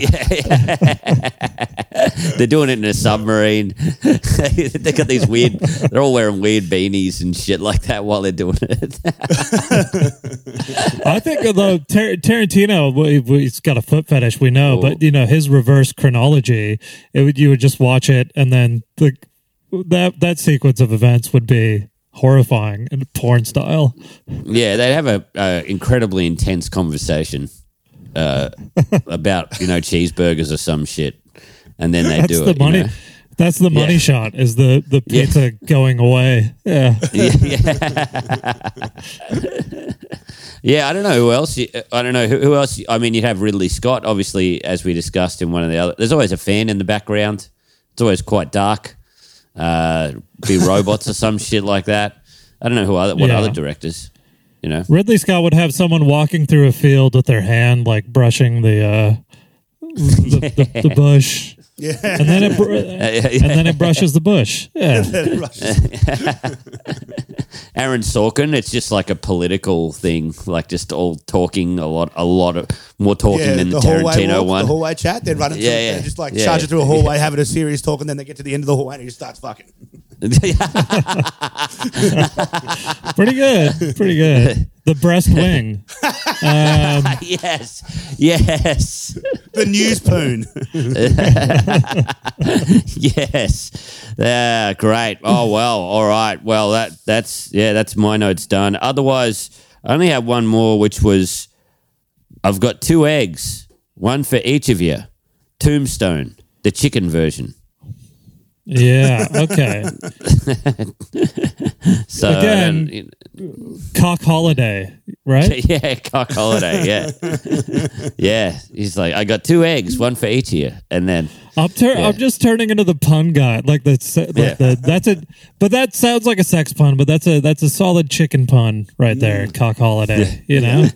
They're doing it in a submarine. They got these weird. They're all wearing weird beanies and shit like that while they're doing it. I think though Tarantino, he's got a foot fetish, we know, but his reverse chronology. You would just watch it, and then that sequence of events would be horrifying and porn style. Yeah, they'd have a incredibly intense conversation about cheeseburgers or some shit, and then they do it. Money. That's the money shot. Is the pizza going away? Yeah. Yeah, I don't know who else. Who else. I mean, you'd have Ridley Scott, obviously, as we discussed in one of the other. There's always a fan in the background. It's always quite dark. Be robots or some shit like that. I don't know what other directors. Ridley Scott would have someone walking through a field with their hand like brushing the bush. Yeah, and then it brushes the bush. Yeah. Aaron Sorkin, it's just like a political thing, like just all talking a lot of more talking than the Tarantino one. The hallway chat, then running through, just charging through a hallway, having a serious talk, and then they get to the end of the hallway and he just starts fucking. Pretty good. The breast wing. Yes. The news poon. Yes. Great. Oh well. All right. Well, that's my notes done. Otherwise, I only have one more, which was I've got 2 eggs, one for each of you. Tombstone, the chicken version. Yeah. Okay. So again, Cock Holiday, right? Yeah, Cock Holiday. Yeah, yeah. He's like, I got 2 eggs, one for each of you, and then I'm just turning into the pun guy. But that sounds like a sex pun, but that's a solid chicken pun right there. Cock Holiday, Yeah.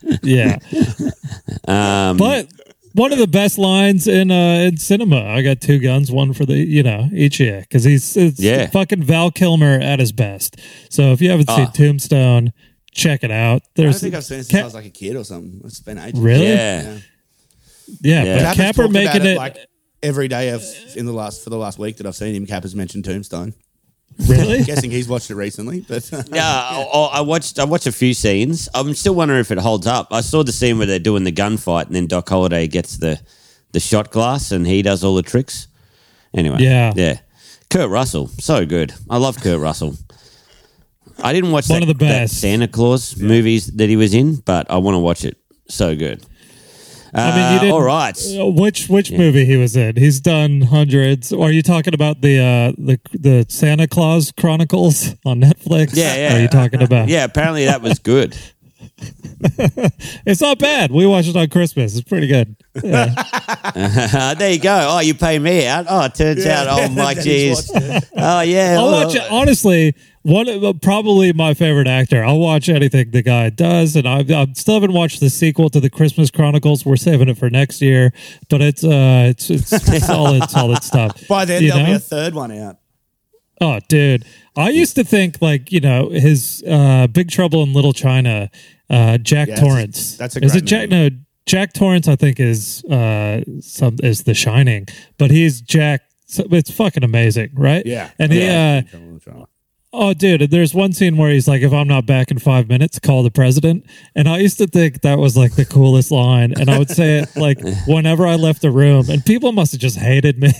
But one of the best lines in cinema. I got 2 guns, one for each of you, because he's fucking Val Kilmer at his best. So if you haven't seen Tombstone, check it out. I don't think I've seen it since I was like a kid or something. It's been ages. Really? Yeah. But Capper making it like every day for the last week that I've seen him. Capper's mentioned Tombstone. Really? I'm guessing he's watched it recently, but I watched a few scenes. I'm still wondering if it holds up. I saw the scene where they're doing the gunfight, and then Doc Holliday gets the shot glass, and he does all the tricks. Anyway, yeah. Kurt Russell, so good. I love Kurt Russell. I didn't watch one of the best that Santa Claus movies that he was in, but I want to watch it. So good. I mean, you didn't. All right. Which movie he was in? He's done hundreds. Or are you talking about the Santa Claus Chronicles on Netflix? Yeah. Or are you talking about? Yeah, apparently that was good. It's not bad. We watched it on Christmas. It's pretty good. Yeah. There you go. Oh, you pay me out. Oh, it turns out. Oh my jeez. Oh yeah. I'll watch it. Honestly, Probably my favorite actor. I'll watch anything the guy does, and I still haven't watched the sequel to the Christmas Chronicles. We're saving it for next year, but it's solid stuff. By then, there'll be a third one out. Oh, dude. I used to think, like, his Big Trouble in Little China, Jack Torrance. That's a great Jack? No, Jack Torrance, I think, is The Shining, but he's Jack. It's fucking amazing, right? Yeah. And oh, dude, there's one scene where he's like, if I'm not back in 5 minutes, call the president. And I used to think that was like the coolest line. And I would say it like whenever I left the room, and people must have just hated me.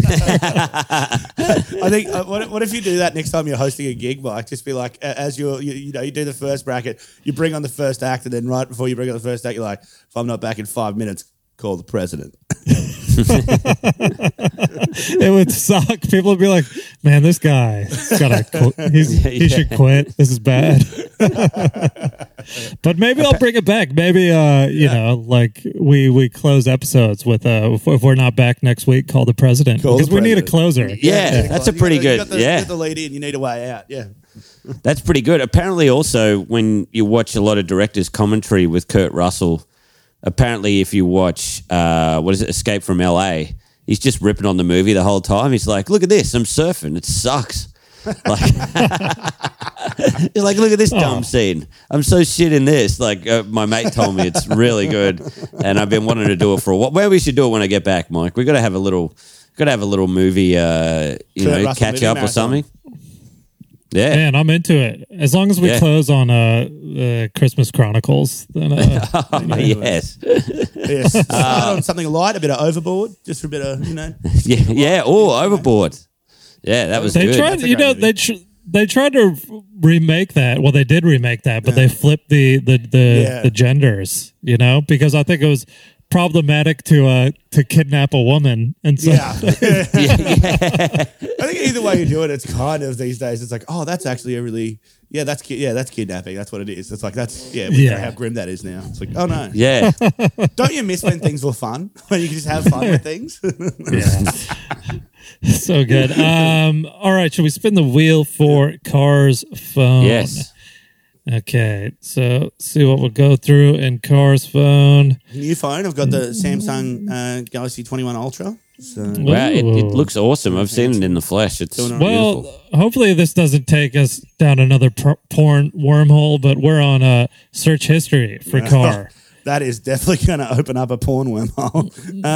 I think, what if you do that next time you're hosting a gig, Mike? Just be like, as you do the first bracket, you bring on the first act, and then right before you bring on the first act, you're like, if I'm not back in 5 minutes, call the president. It would suck. People would be like, man, this guy he should quit. This is bad. But maybe I'll bring it back. Maybe like we close episodes with if we're not back next week, call the president. Because we need a closer. Yeah, that's a pretty good. You got the lead in, you need a way out. Yeah. That's pretty good. Apparently also when you watch a lot of directors' commentary with Kurt Russell, apparently, if you watch, Escape from LA, he's just ripping on the movie the whole time. He's like, look at this, I'm surfing. It sucks. Like, he's like, look at this dumb scene. I'm so shit in this. Like, my mate told me it's really good, and I've been wanting to do it for a while. Well, we should do it when I get back, Mike. We got to have a little movie, catch up or something. Yeah, man, I'm into it. As long as we close on Christmas Chronicles, then yes. On something light, a bit of Overboard, just for a bit of Overboard. Yeah, that was they good. Tried, they tried to remake that. Well, they did remake that, but they flipped the genders. Because I think it was problematic to kidnap a woman, and so I think either way you do it, it's kind of these days. It's like, oh, that's actually a really that's kidnapping. That's what it is. It's like we know how grim that is now. It's like, oh no, don't you miss when things were fun, when you could just have fun with things? So good. All right, should we spin the wheel for Car's phone? Yes. Okay, so see what we'll go through in Car's phone. New phone. I've got the Samsung Galaxy 21 Ultra. So. Wow, it looks awesome. I've seen it in the flesh. It's beautiful. Hopefully this doesn't take us down another porn wormhole, but we're on search history for Car. That is definitely going to open up a porn wormhole.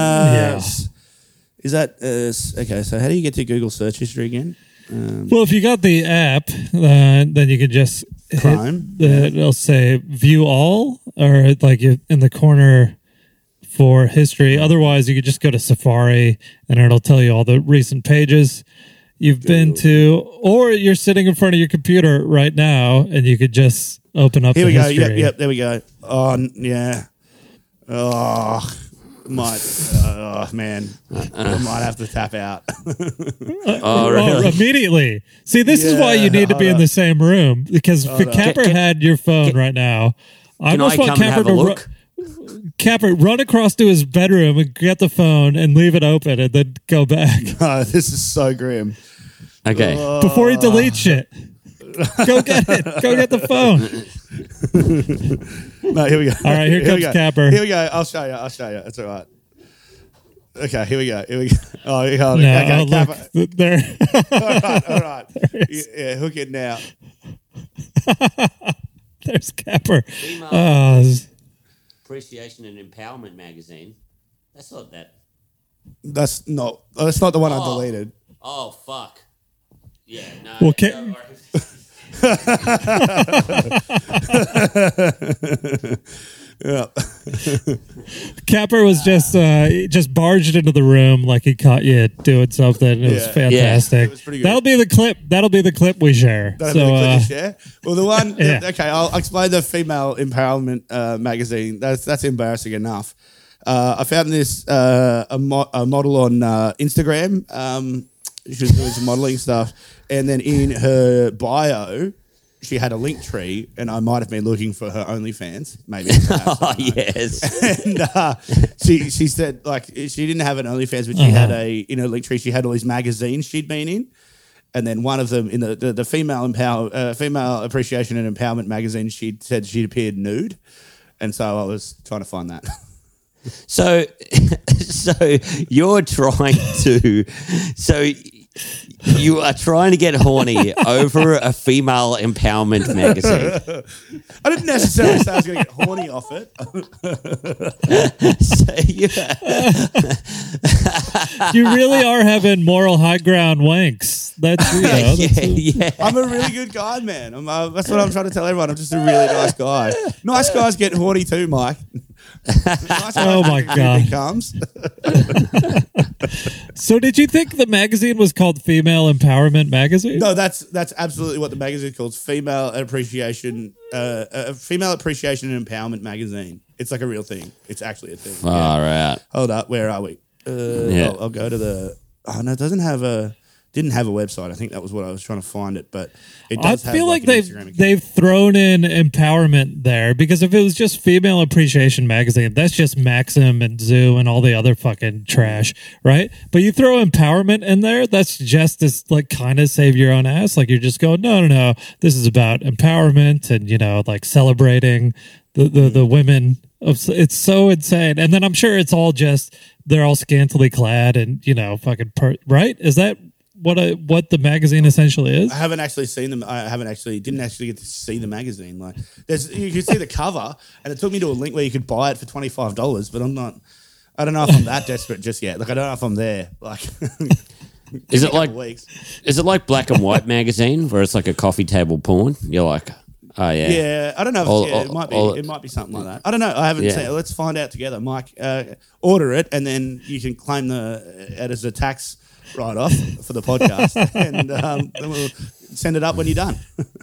Is that okay? So how do you get to Google search history again? Well, if you got the app, then you can just it'll say view all, or like in the corner for history. Otherwise, you could just go to Safari and it'll tell you all the recent pages you've been to, or you're sitting in front of your computer right now and you could just open up. Here we history. go. Yep. There we go. Oh yeah. Oh. Man, I might have to tap out. Really? Immediately. See, this is why you need to be in the same room, because if Capper had your phone right now, I almost want Capper run across to his bedroom and get the phone and leave it open and then go back. Oh, this is so grim. Okay. Before he deletes shit. Go get it. Go get the phone. No, here we go. All right, here comes Capper. Here we go. I'll show you. It's all right. Okay, here we go. Oh, okay, look, there. All right. Yeah, hook it now. There's Capper. Appreciation and Empowerment magazine. That's not that. That's not the one I deleted. Oh, fuck. Yeah, no. Well, Capper was just barged into the room like he caught you doing something. It was fantastic. It was pretty good. That'll be the clip we share. That'll be the clip we share. Well, the one. Okay, I'll explain the female empowerment magazine. That's embarrassing enough. I found this a model on Instagram. She was doing some modeling stuff, and then in her bio, she had a link tree, and I might have been looking for her OnlyFans, maybe. Oh, yes. And she said, like, she didn't have an OnlyFans, but she had in her link tree, she had all these magazines she'd been in. And then one of them in the female appreciation and empowerment magazine, she said she'd appeared nude, and so I was trying to find that. So you're trying to, you are trying to get horny over a female empowerment magazine. I didn't necessarily say I was going to get horny off it. You really are having moral high ground wanks. That's I'm a really good guy, man. That's what I'm trying to tell everyone. I'm just a really nice guy. Nice guys get horny too, Mike. Nice oh my God! Comes. So, did you think the magazine was called Female Empowerment Magazine? No, that's absolutely what the magazine calls Female Appreciation and Empowerment Magazine. It's like a real thing. It's actually a thing. All right. Hold up. Where are we? I'll go to the. Oh no, it didn't have a website. I think that was what I was trying to find it, but it does. I feel like they've thrown in empowerment there, because if it was just Female Appreciation Magazine, that's just Maxim and Zoo and all the other fucking trash, right? But you throw empowerment in there, that's just as like kind of save your own ass. Like you're just going, no, this is about empowerment and like celebrating the women. It's so insane. And then I'm sure it's all just they're all scantily clad and fucking right? Is that what the magazine essentially is? I haven't actually seen them. Didn't actually get to see the magazine. Like, you could see the cover, and it took me to a link where you could buy it for $25. But I don't know if I'm that desperate just yet. Like, I don't know if I'm there. Like, is it like Black and White magazine where it's like a coffee table porn? You're like, oh yeah, yeah. I don't know. It might be. It might be something like that. I don't know. I haven't seen it. Let's find out together, Mike. Order it, and then you can claim it as a tax write-off for the podcast, and then we'll send it up when you're done.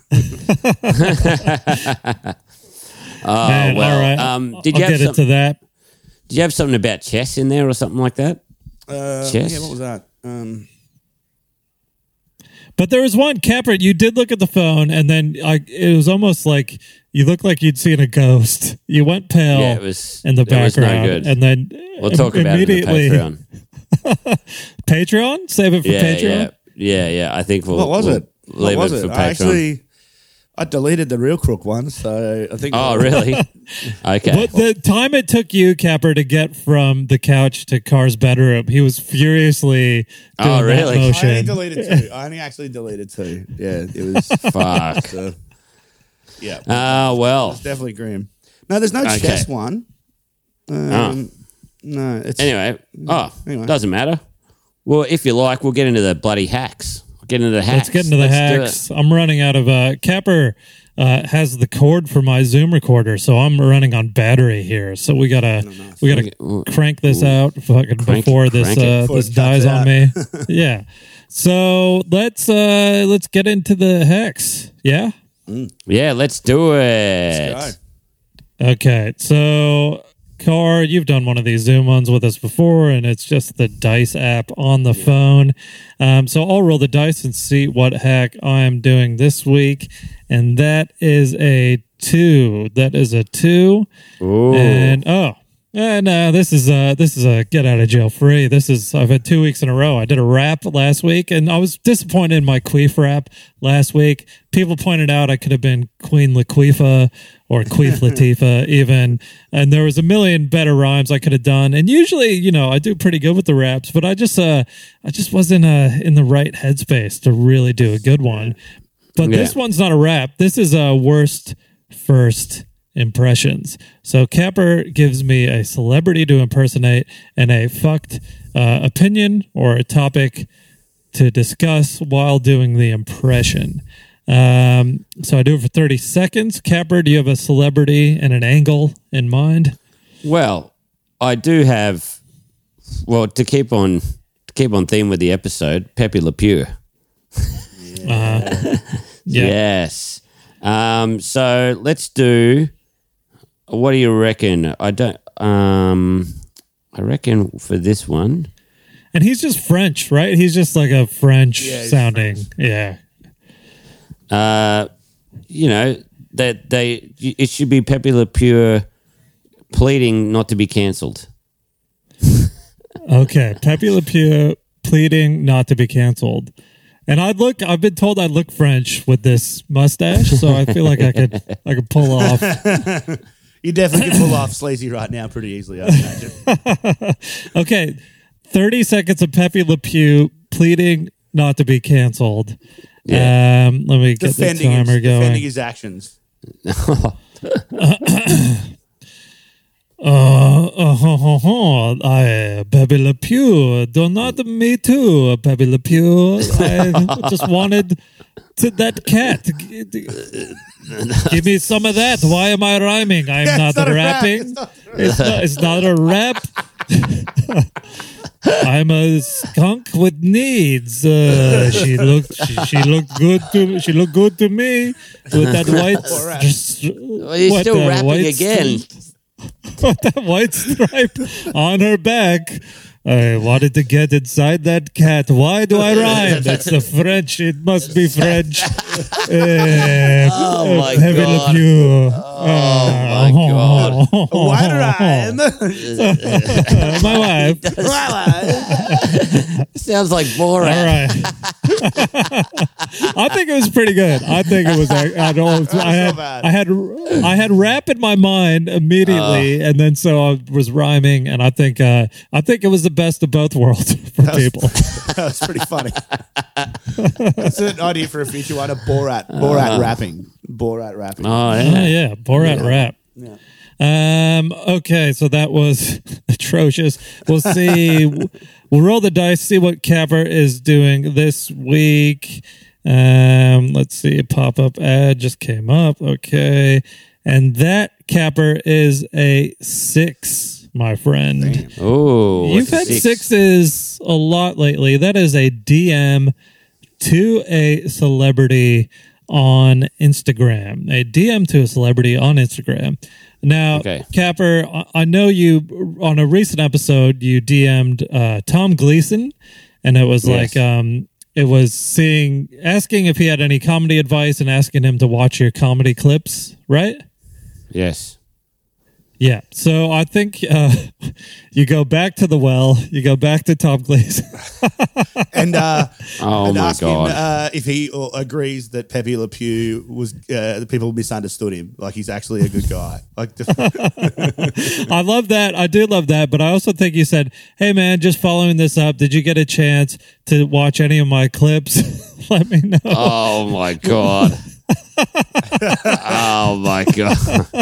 Man, well, all right. Did I'll you get into that? Did you have something about chess in there or something like that? Chess? Yeah, what was that? But there was one, Capert, you did look at the phone, and then it was almost like you looked like you'd seen a ghost. You went pale in the background. Was no good. And then we'll talk about it in the Patreon. Patreon? Save it for Patreon? Yeah. I think we'll. What was it? Leave it for Patreon. I deleted the Real Crook one, so I think. Oh, really? Okay. But the time it took you, Capper, to get from the couch to Carr's bedroom, he was furiously doing that motion. I only actually deleted two. Yeah, it was fuck. Yeah. Well, it's definitely grim. No, there's no chess one. No, it's anyway. Doesn't matter. Well, if you like, we'll get into the bloody hacks. Get into the hacks. Let's get into the hacks. I'm running out of Capper has the cord for my Zoom recorder, so I'm running on battery here. So we gotta crank this out before this dies on me. Yeah. So let's get into the hacks. Yeah. Yeah, let's do it. Let's go. Okay, so Carr, you've done one of these Zoom ones with us before, and it's just the dice app on the phone. So I'll roll the dice and see what hack I am doing this week, and that is a 2. That is a 2. Ooh. And no, this is a get out of jail free. I've had 2 weeks in a row. I did a rap last week, and I was disappointed in my Queef rap last week. People pointed out I could have been Queen Laquifa or Queef Latifah even, and there was a million better rhymes I could have done. And usually, I do pretty good with the raps, but I just wasn't in the right headspace to really do a good one. But this one's not a rap. This is a worst first impressions. So Capper gives me a celebrity to impersonate and a fucked opinion or a topic to discuss while doing the impression. So I do it for 30 seconds. Capper, do you have a celebrity and an angle in mind? Well, I do have. Well, to keep on theme with the episode, Pepe Le Pew. Yeah. Yes. So let's do. What do you reckon? I reckon for this one. And he's just French, right? He's just like a French sounding. French. Yeah. It should be Pepe Le Pew pleading not to be cancelled. Okay. Pepe Le Pew pleading not to be cancelled. And I've been told I look French with this mustache, so I feel like I could pull off. You definitely can pull off sleazy right now pretty easily, I imagine. Okay, 30 seconds of Pepe Le Pew pleading not to be canceled. Yeah. Let me get the timer going. Defending his actions. Pepe Le Pew, do not me too, Pepe Le Pew. I just wanted that cat. Give me some of that. Why am I rhyming? I'm not rapping. It's not a rap. I'm a skunk with needs. She looked good to me with that white. He's still rapping again. That white stripe on her back. I wanted to get inside that cat. Why do I rhyme? It's the French. It must be French. Oh my Pepe Le God. Pew. Oh my God. White rhyme. My wife. Sounds like Borat. All right. I think it was pretty good. I think it was. I had rap in my mind immediately, and then so I was rhyming, and I think it was the best of both worlds for people. That's pretty funny. That's an idea for a future one. A Borat rapping. Oh yeah. Yeah, Borat rap. Yeah. Okay, so that was atrocious. We'll see. We'll roll the dice, see what Capper is doing this week. Let's see. A pop-up ad just came up. Okay. And that Capper is a 6, my friend. Oh, You've had 6s a lot lately. That is a DM to a celebrity on Instagram. A DM to a celebrity on Instagram. Now, Capper, I know you, on a recent episode, you DM'd Tom Gleason, and it was like, it was asking if he had any comedy advice and asking him to watch your comedy clips, right? Yes. Yeah. So I think you go back to the well, you go back to Tom Gleason. and ask him if he agrees that Pepe Le Pew was the people misunderstood him. Like he's actually a good guy. Like I love that. I do love that. But I also think you said, "Hey man, just following this up. Did you get a chance to watch any of my clips? Let me know." Oh my God. Oh my God.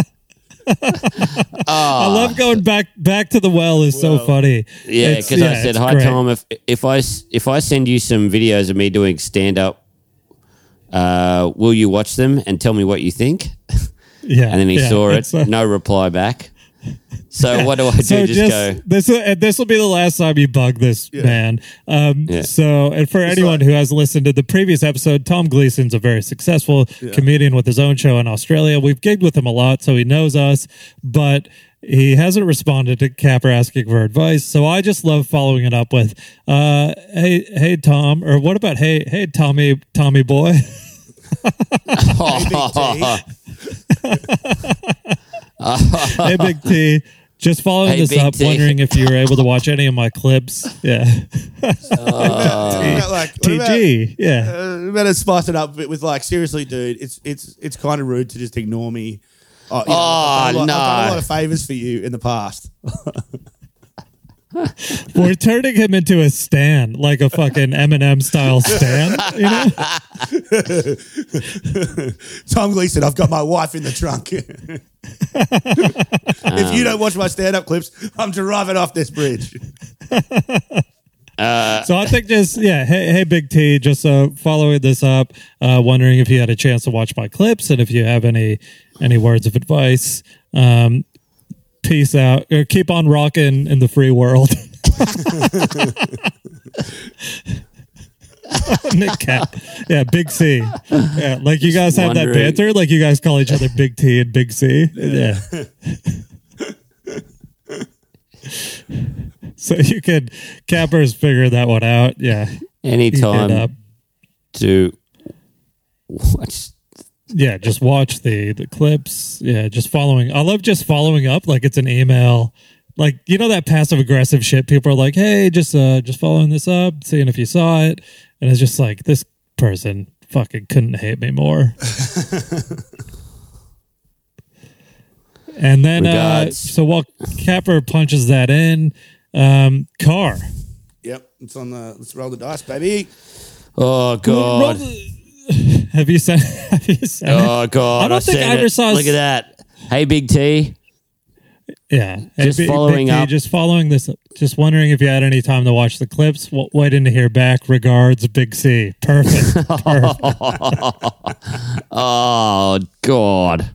I love going back to the well is so funny. Yeah, because I said, "Hi great. Tom, if I send you some videos of me doing stand up, will you watch them and tell me what you think?" Yeah, and then he saw it. No reply back. So what do I do? So just go. This will be the last time you bug this man. So, and for anyone who has listened to the previous episode, Tom Gleason's a very successful comedian with his own show in Australia. We've gigged with him a lot, so he knows us, but he hasn't responded to Capper asking for advice. So I just love following it up with, hey Tom, or what about hey Tommy boy. Hey Big T, just following this up, wondering if you were able to watch any of my clips. Yeah. TG. Better spice it up with like, seriously, dude, it's kind of rude to just ignore me. I've done a lot of favors for you in the past. We're turning him into a stan, like a fucking Eminem style stan, you know? Tom Gleason, I've got my wife in the trunk. If you don't watch my stand-up clips, I'm driving off this bridge. So I think just, hey Big T, just following this up, wondering if you had a chance to watch my clips and if you have any words of advice. Peace out, or keep on rocking in the free world. Nick Cap. Yeah, Big C. Yeah, like you guys have that banter, like you guys call each other Big T and Big C. Yeah. So you could, Capper's figure that one out. Yeah. Anytime to watch. Yeah, just watch the clips. Yeah, just following. I love just following up like it's an email. Like, you know that passive aggressive shit. People are like, "Hey, just following this up, seeing if you saw it." And it's just like this person fucking couldn't hate me more. And then, so while Capper punches that in, Car. Yep, let's roll the dice, baby. Oh God! Have you seen? Oh God! I don't think I ever saw. Look at that. Hey, Big T. Yeah, just following up. Just following this. Just wondering if you had any time to watch the clips. Waiting to hear back. Regards, Big C. Perfect. Oh God.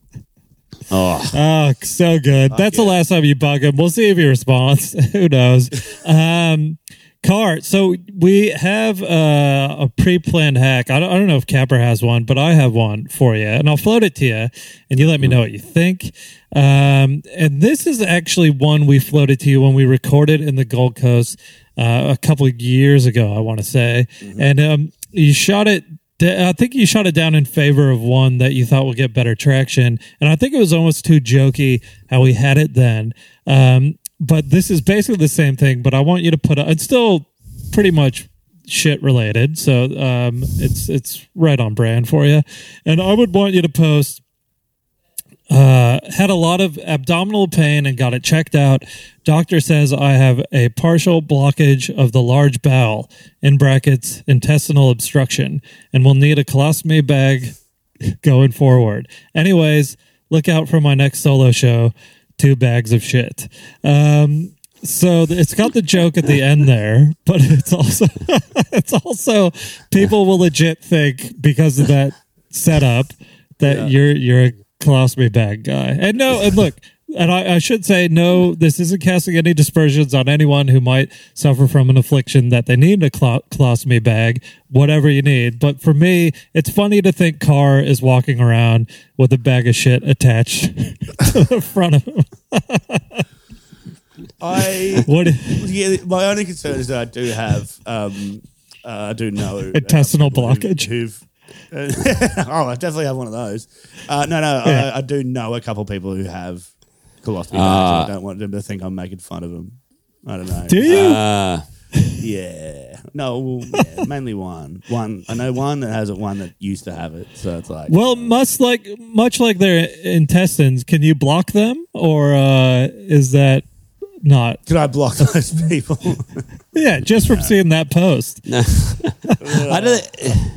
Oh, so good. That's the last time you bug him. We'll see if he responds. Who knows? Car. So we have a pre-planned hack. I don't know if Capper has one, but I have one for you, and I'll float it to you, and you let me know what you think. And this is actually one we floated to you when we recorded in the Gold Coast a couple of years ago, I want to say, and you shot it. I think you shot it down in favor of one that you thought would get better traction. And I think it was almost too jokey how we had it then. But this is basically the same thing, but I want you to it's still pretty much shit related. So it's right on brand for you. And I would want you to post, had a lot of abdominal pain and got it checked out. Doctor says I have a partial blockage of the large bowel, in brackets, intestinal obstruction, and will need a colostomy bag going forward. Anyways, look out for my next solo show, 2 bags of shit. So it's got the joke at the end there, but it's also people will legit think because of that setup that you're a colostomy bag guy. And look, and I should say, no, this isn't casting any dispersions on anyone who might suffer from an affliction that they need a colostomy bag, whatever you need. But for me, it's funny to think Car is walking around with a bag of shit attached to the front of him. My only concern is that I do have, I do know intestinal blockage. I definitely have one of those. I do know a couple of people who have colostomy bags. I don't want them to think I'm making fun of them. I don't know. Do you? Yeah. No, mainly one. I know one that has it, one that used to have it. So it's like, well, much like their intestines, can you block them, or is that not? Could I block those people? Yeah, just from seeing that post. No. I don't.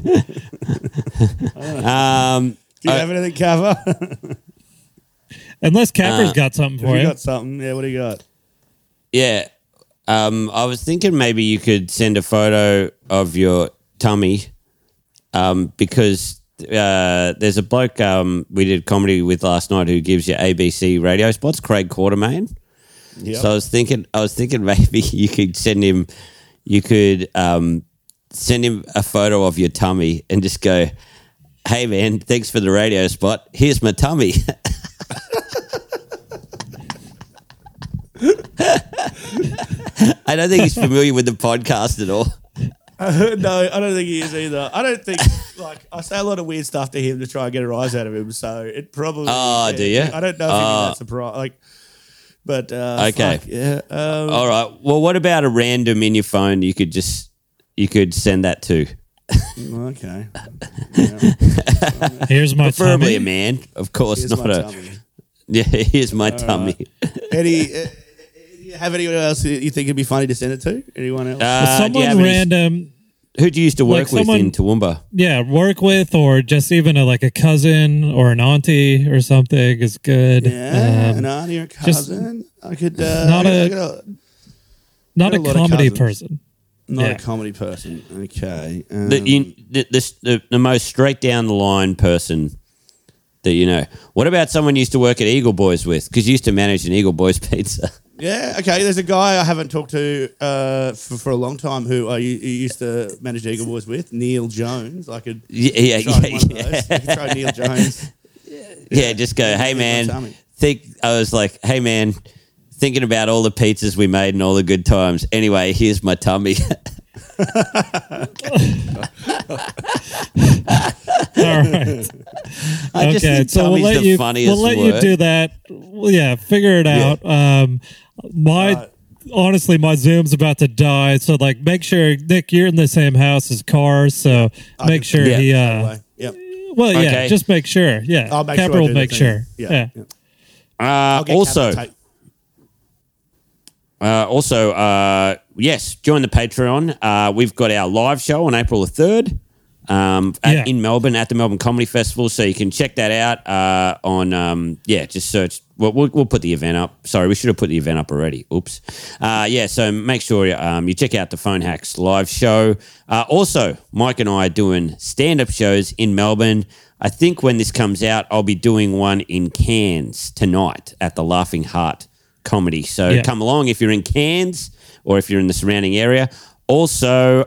Do you have anything, Kappa? Unless Capper's got something for you. Got something? Yeah. What do you got? Yeah. I was thinking maybe you could send a photo of your tummy, because there's a bloke we did comedy with last night who gives you ABC radio spots, Craig Quartermain. Yep. So I was thinking maybe you could send him a photo of your tummy and just go, "Hey man, thanks for the radio spot. Here's my tummy." I don't think he's familiar with the podcast at all. No, I don't think he is either. I don't think, I say a lot of weird stuff to him to try and get a rise out of him, so it probably... Oh, do you? I don't know if he'd be that surprised. But, okay. Fuck, yeah. All right. Well, what about a random in your phone you could send that to? Okay. Here's my Preferably tummy. a man, of course. Here's not my a... tummy. Yeah, here's my tummy. Eddie... have anyone else you think it'd be funny to send it to? Anyone else? Someone random. Who do you used to work with in Toowoomba? Yeah, work with, or just even a cousin or an auntie or something is good. Yeah, an auntie or cousin. I could not a comedy person. Not a comedy person. Okay. The most straight down the line person that you know. What about someone you used to work at Eagle Boys with? Because you used to manage an Eagle Boys pizza. Yeah, okay. There's a guy I haven't talked to for a long time who I used to manage Eagle Boys with, Neil Jones. I could try I could try Neil Jones. Yeah, just go, hey man. I was like, hey man, thinking about all the pizzas we made and all the good times. Anyway, here's my tummy. All right. Okay, so we'll let you do that. Well, yeah, figure it out. My honestly, my Zoom's about to die. So, like, make sure, Nick, you're in the same house as Carr. So make sure he. Yep. Well, yeah, Okay. just make sure. Yeah, I'll make Capper sure I will do the make thing. sure. Yeah. Also, yes, join the Patreon. We've got our live show on April the 3rd in Melbourne at the Melbourne Comedy Festival. So you can check that out on, just search. Well, we'll put the event up. Sorry, we should have put the event up already. Oops. So make sure you check out the Phone Hacks live show. Also, Mike and I are doing stand-up shows in Melbourne. I think when this comes out, I'll be doing one in Cairns tonight at the Laughing Heart Comedy. So come along if you're in Cairns or if you're in the surrounding area. Also,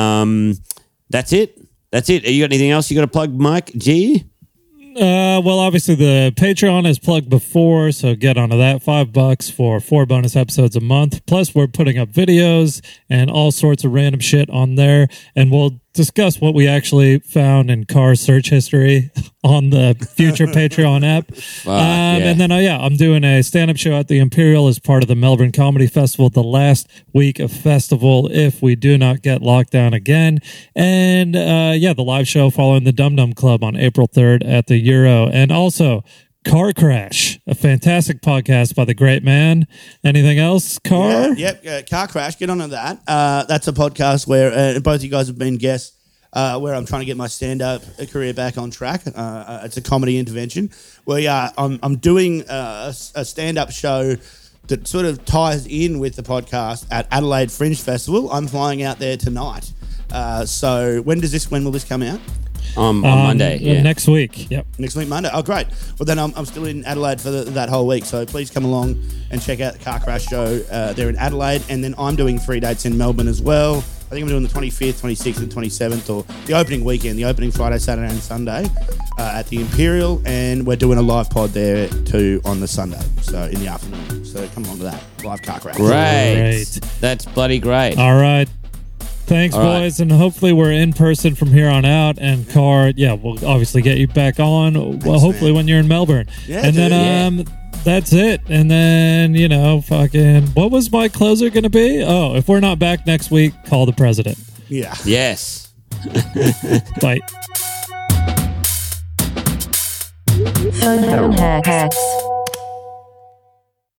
that's it. You got anything else you got to plug, Mike G? Well, obviously the Patreon is plugged before, so get onto that. $5 for 4 bonus episodes a month. Plus, we're putting up videos and all sorts of random shit on there, and we'll discuss what we actually found in car search history on the future Patreon app. And then, I'm doing a stand-up show at the Imperial as part of the Melbourne Comedy Festival, the last week of festival, if we do not get locked down again. And, the live show following the Dum Dum Club on April 3rd at the Euro. And also, Car Crash, a fantastic podcast by the great man. Anything else, Car? Car Crash. Get onto that. That's a podcast where both you guys have been guests. Where I'm trying to get my stand-up career back on track. It's a comedy intervention where I'm doing a stand-up show that sort of ties in with the podcast at Adelaide Fringe Festival. I'm flying out there tonight. So when will this come out? On Monday. Next week. Yep. Next week, Monday. Oh, great. Well, then I'm still in Adelaide for that whole week. So please come along and check out the Car Crash show there in Adelaide. And then I'm doing 3 dates in Melbourne as well. I think I'm doing the 25th, 26th, and 27th, or the opening weekend, the opening Friday, Saturday, and Sunday at the Imperial. And we're doing a live pod there too on the Sunday, so in the afternoon. So come along to that live Car Crash. Great. That's bloody great. All right. Thanks, boys, and hopefully we're in person from here on out. And Car, we'll obviously get you back on. Thanks, hopefully when you're in Melbourne. Yeah, and then that's it. And then what was my closer going to be? Oh, if we're not back next week, call the president. Yeah. Yes. Bye. Phone hacks.